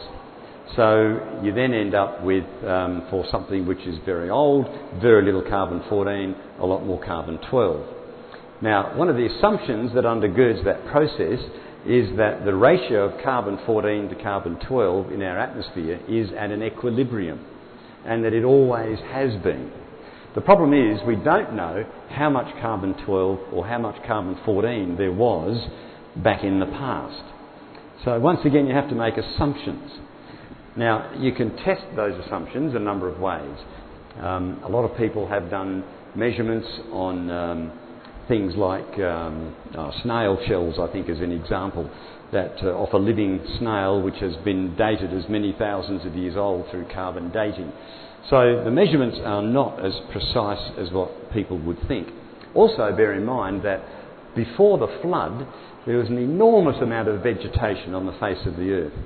So you then end up with, for something which is very old, very little carbon-14, a lot more carbon-12. Now, one of the assumptions that undergirds that process is that the ratio of carbon-14 to carbon-12 in our atmosphere is at an equilibrium, and that it always has been. The problem is we don't know how much carbon-12 or how much carbon-14 there was back in the past. So once again, you have to make assumptions. Now, you can test those assumptions a number of ways. A lot of people have done measurements on things like snail shells, I think, as an example, that of a living snail which has been dated as many thousands of years old through carbon dating. So the measurements are not as precise as what people would think. Also, bear in mind that before the flood, there was an enormous amount of vegetation on the face of the earth.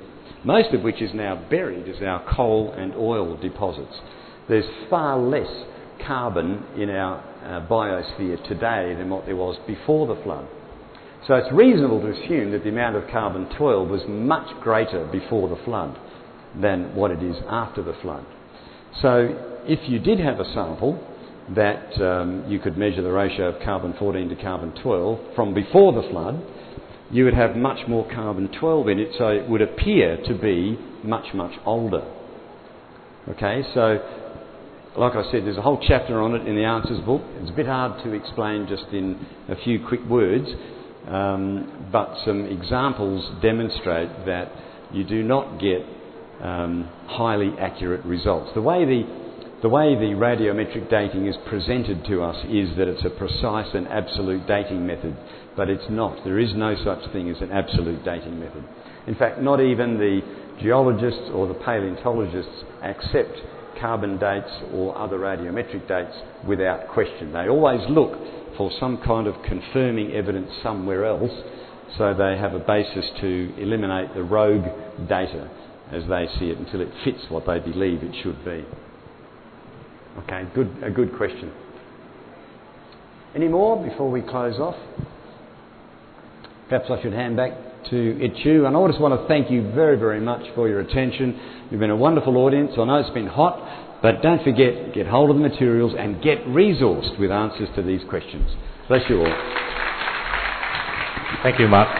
most of which is now buried as our coal and oil deposits. There's far less carbon in our biosphere today than what there was before the flood. So it's reasonable to assume that the amount of carbon-12 was much greater before the flood than what it is after the flood. So if you did have a sample that you could measure the ratio of carbon-14 to carbon-12 from before the flood, you would have much more carbon-12 in it, so it would appear to be much, much older. Okay, so like I said, there's a whole chapter on it in the Answers book. It's a bit hard to explain just in a few quick words, but some examples demonstrate that you do not get highly accurate results. The way the radiometric dating is presented to us is that it's a precise and absolute dating method, but it's not. There is no such thing as an absolute dating method. In fact, not even the geologists or the paleontologists accept carbon dates or other radiometric dates without question. They always look for some kind of confirming evidence somewhere else, so they have a basis to eliminate the rogue data as they see it until it fits what they believe it should be. Okay, a good question. Any more before we close off? Perhaps I should hand back to Itchu. And I just want to thank you very, very much for your attention. You've been a wonderful audience. I know it's been hot, but don't forget, get hold of the materials and get resourced with answers to these questions. Bless you all. Thank you, Mark.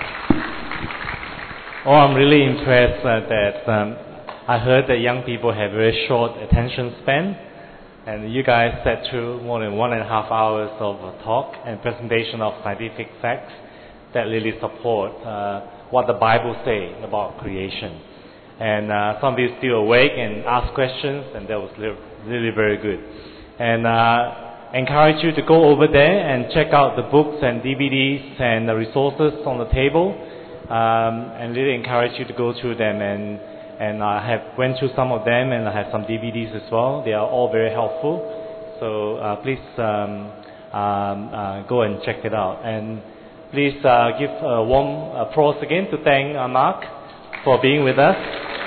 Oh, I'm really impressed that I heard that young people have very short attention span, and you guys sat through more than 1.5 hours of talk and presentation of scientific facts that really support what the Bible says about creation. And some of you still awake and ask questions, and that was really very good. And encourage you to go over there and check out the books and DVDs and the resources on the table, and really encourage you to go through them. And I have went through some of them, and I have some DVDs as well. They are all very helpful. So please go and check it out. And please give a warm applause again to thank Mark for being with us.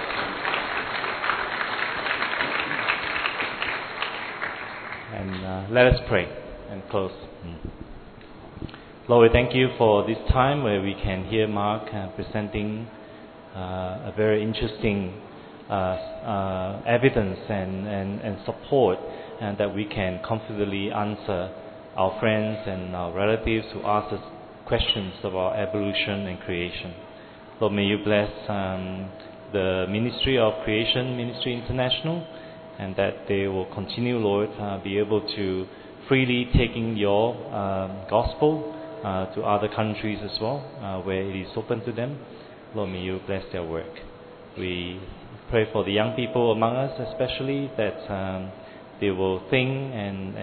And let us pray and close. Lord, we thank you for this time where we can hear Mark presenting a very interesting evidence and support, and that we can confidently answer our friends and our relatives who ask us questions about evolution and creation. Lord, may you bless the Ministry of Creation, Ministry International, and that they will continue, Lord, be able to freely taking your gospel to other countries as well, where it is open to them. Lord, may you bless their work. We pray for the young people among us, especially, that they will think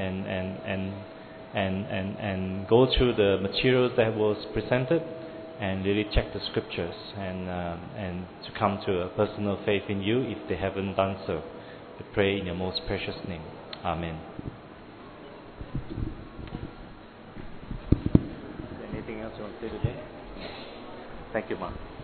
and go through the materials that was presented, and really check the scriptures, and to come to a personal faith in you if they haven't done so. We pray in your most precious name. Amen. Anything else you want to say today? Thank you, Mark.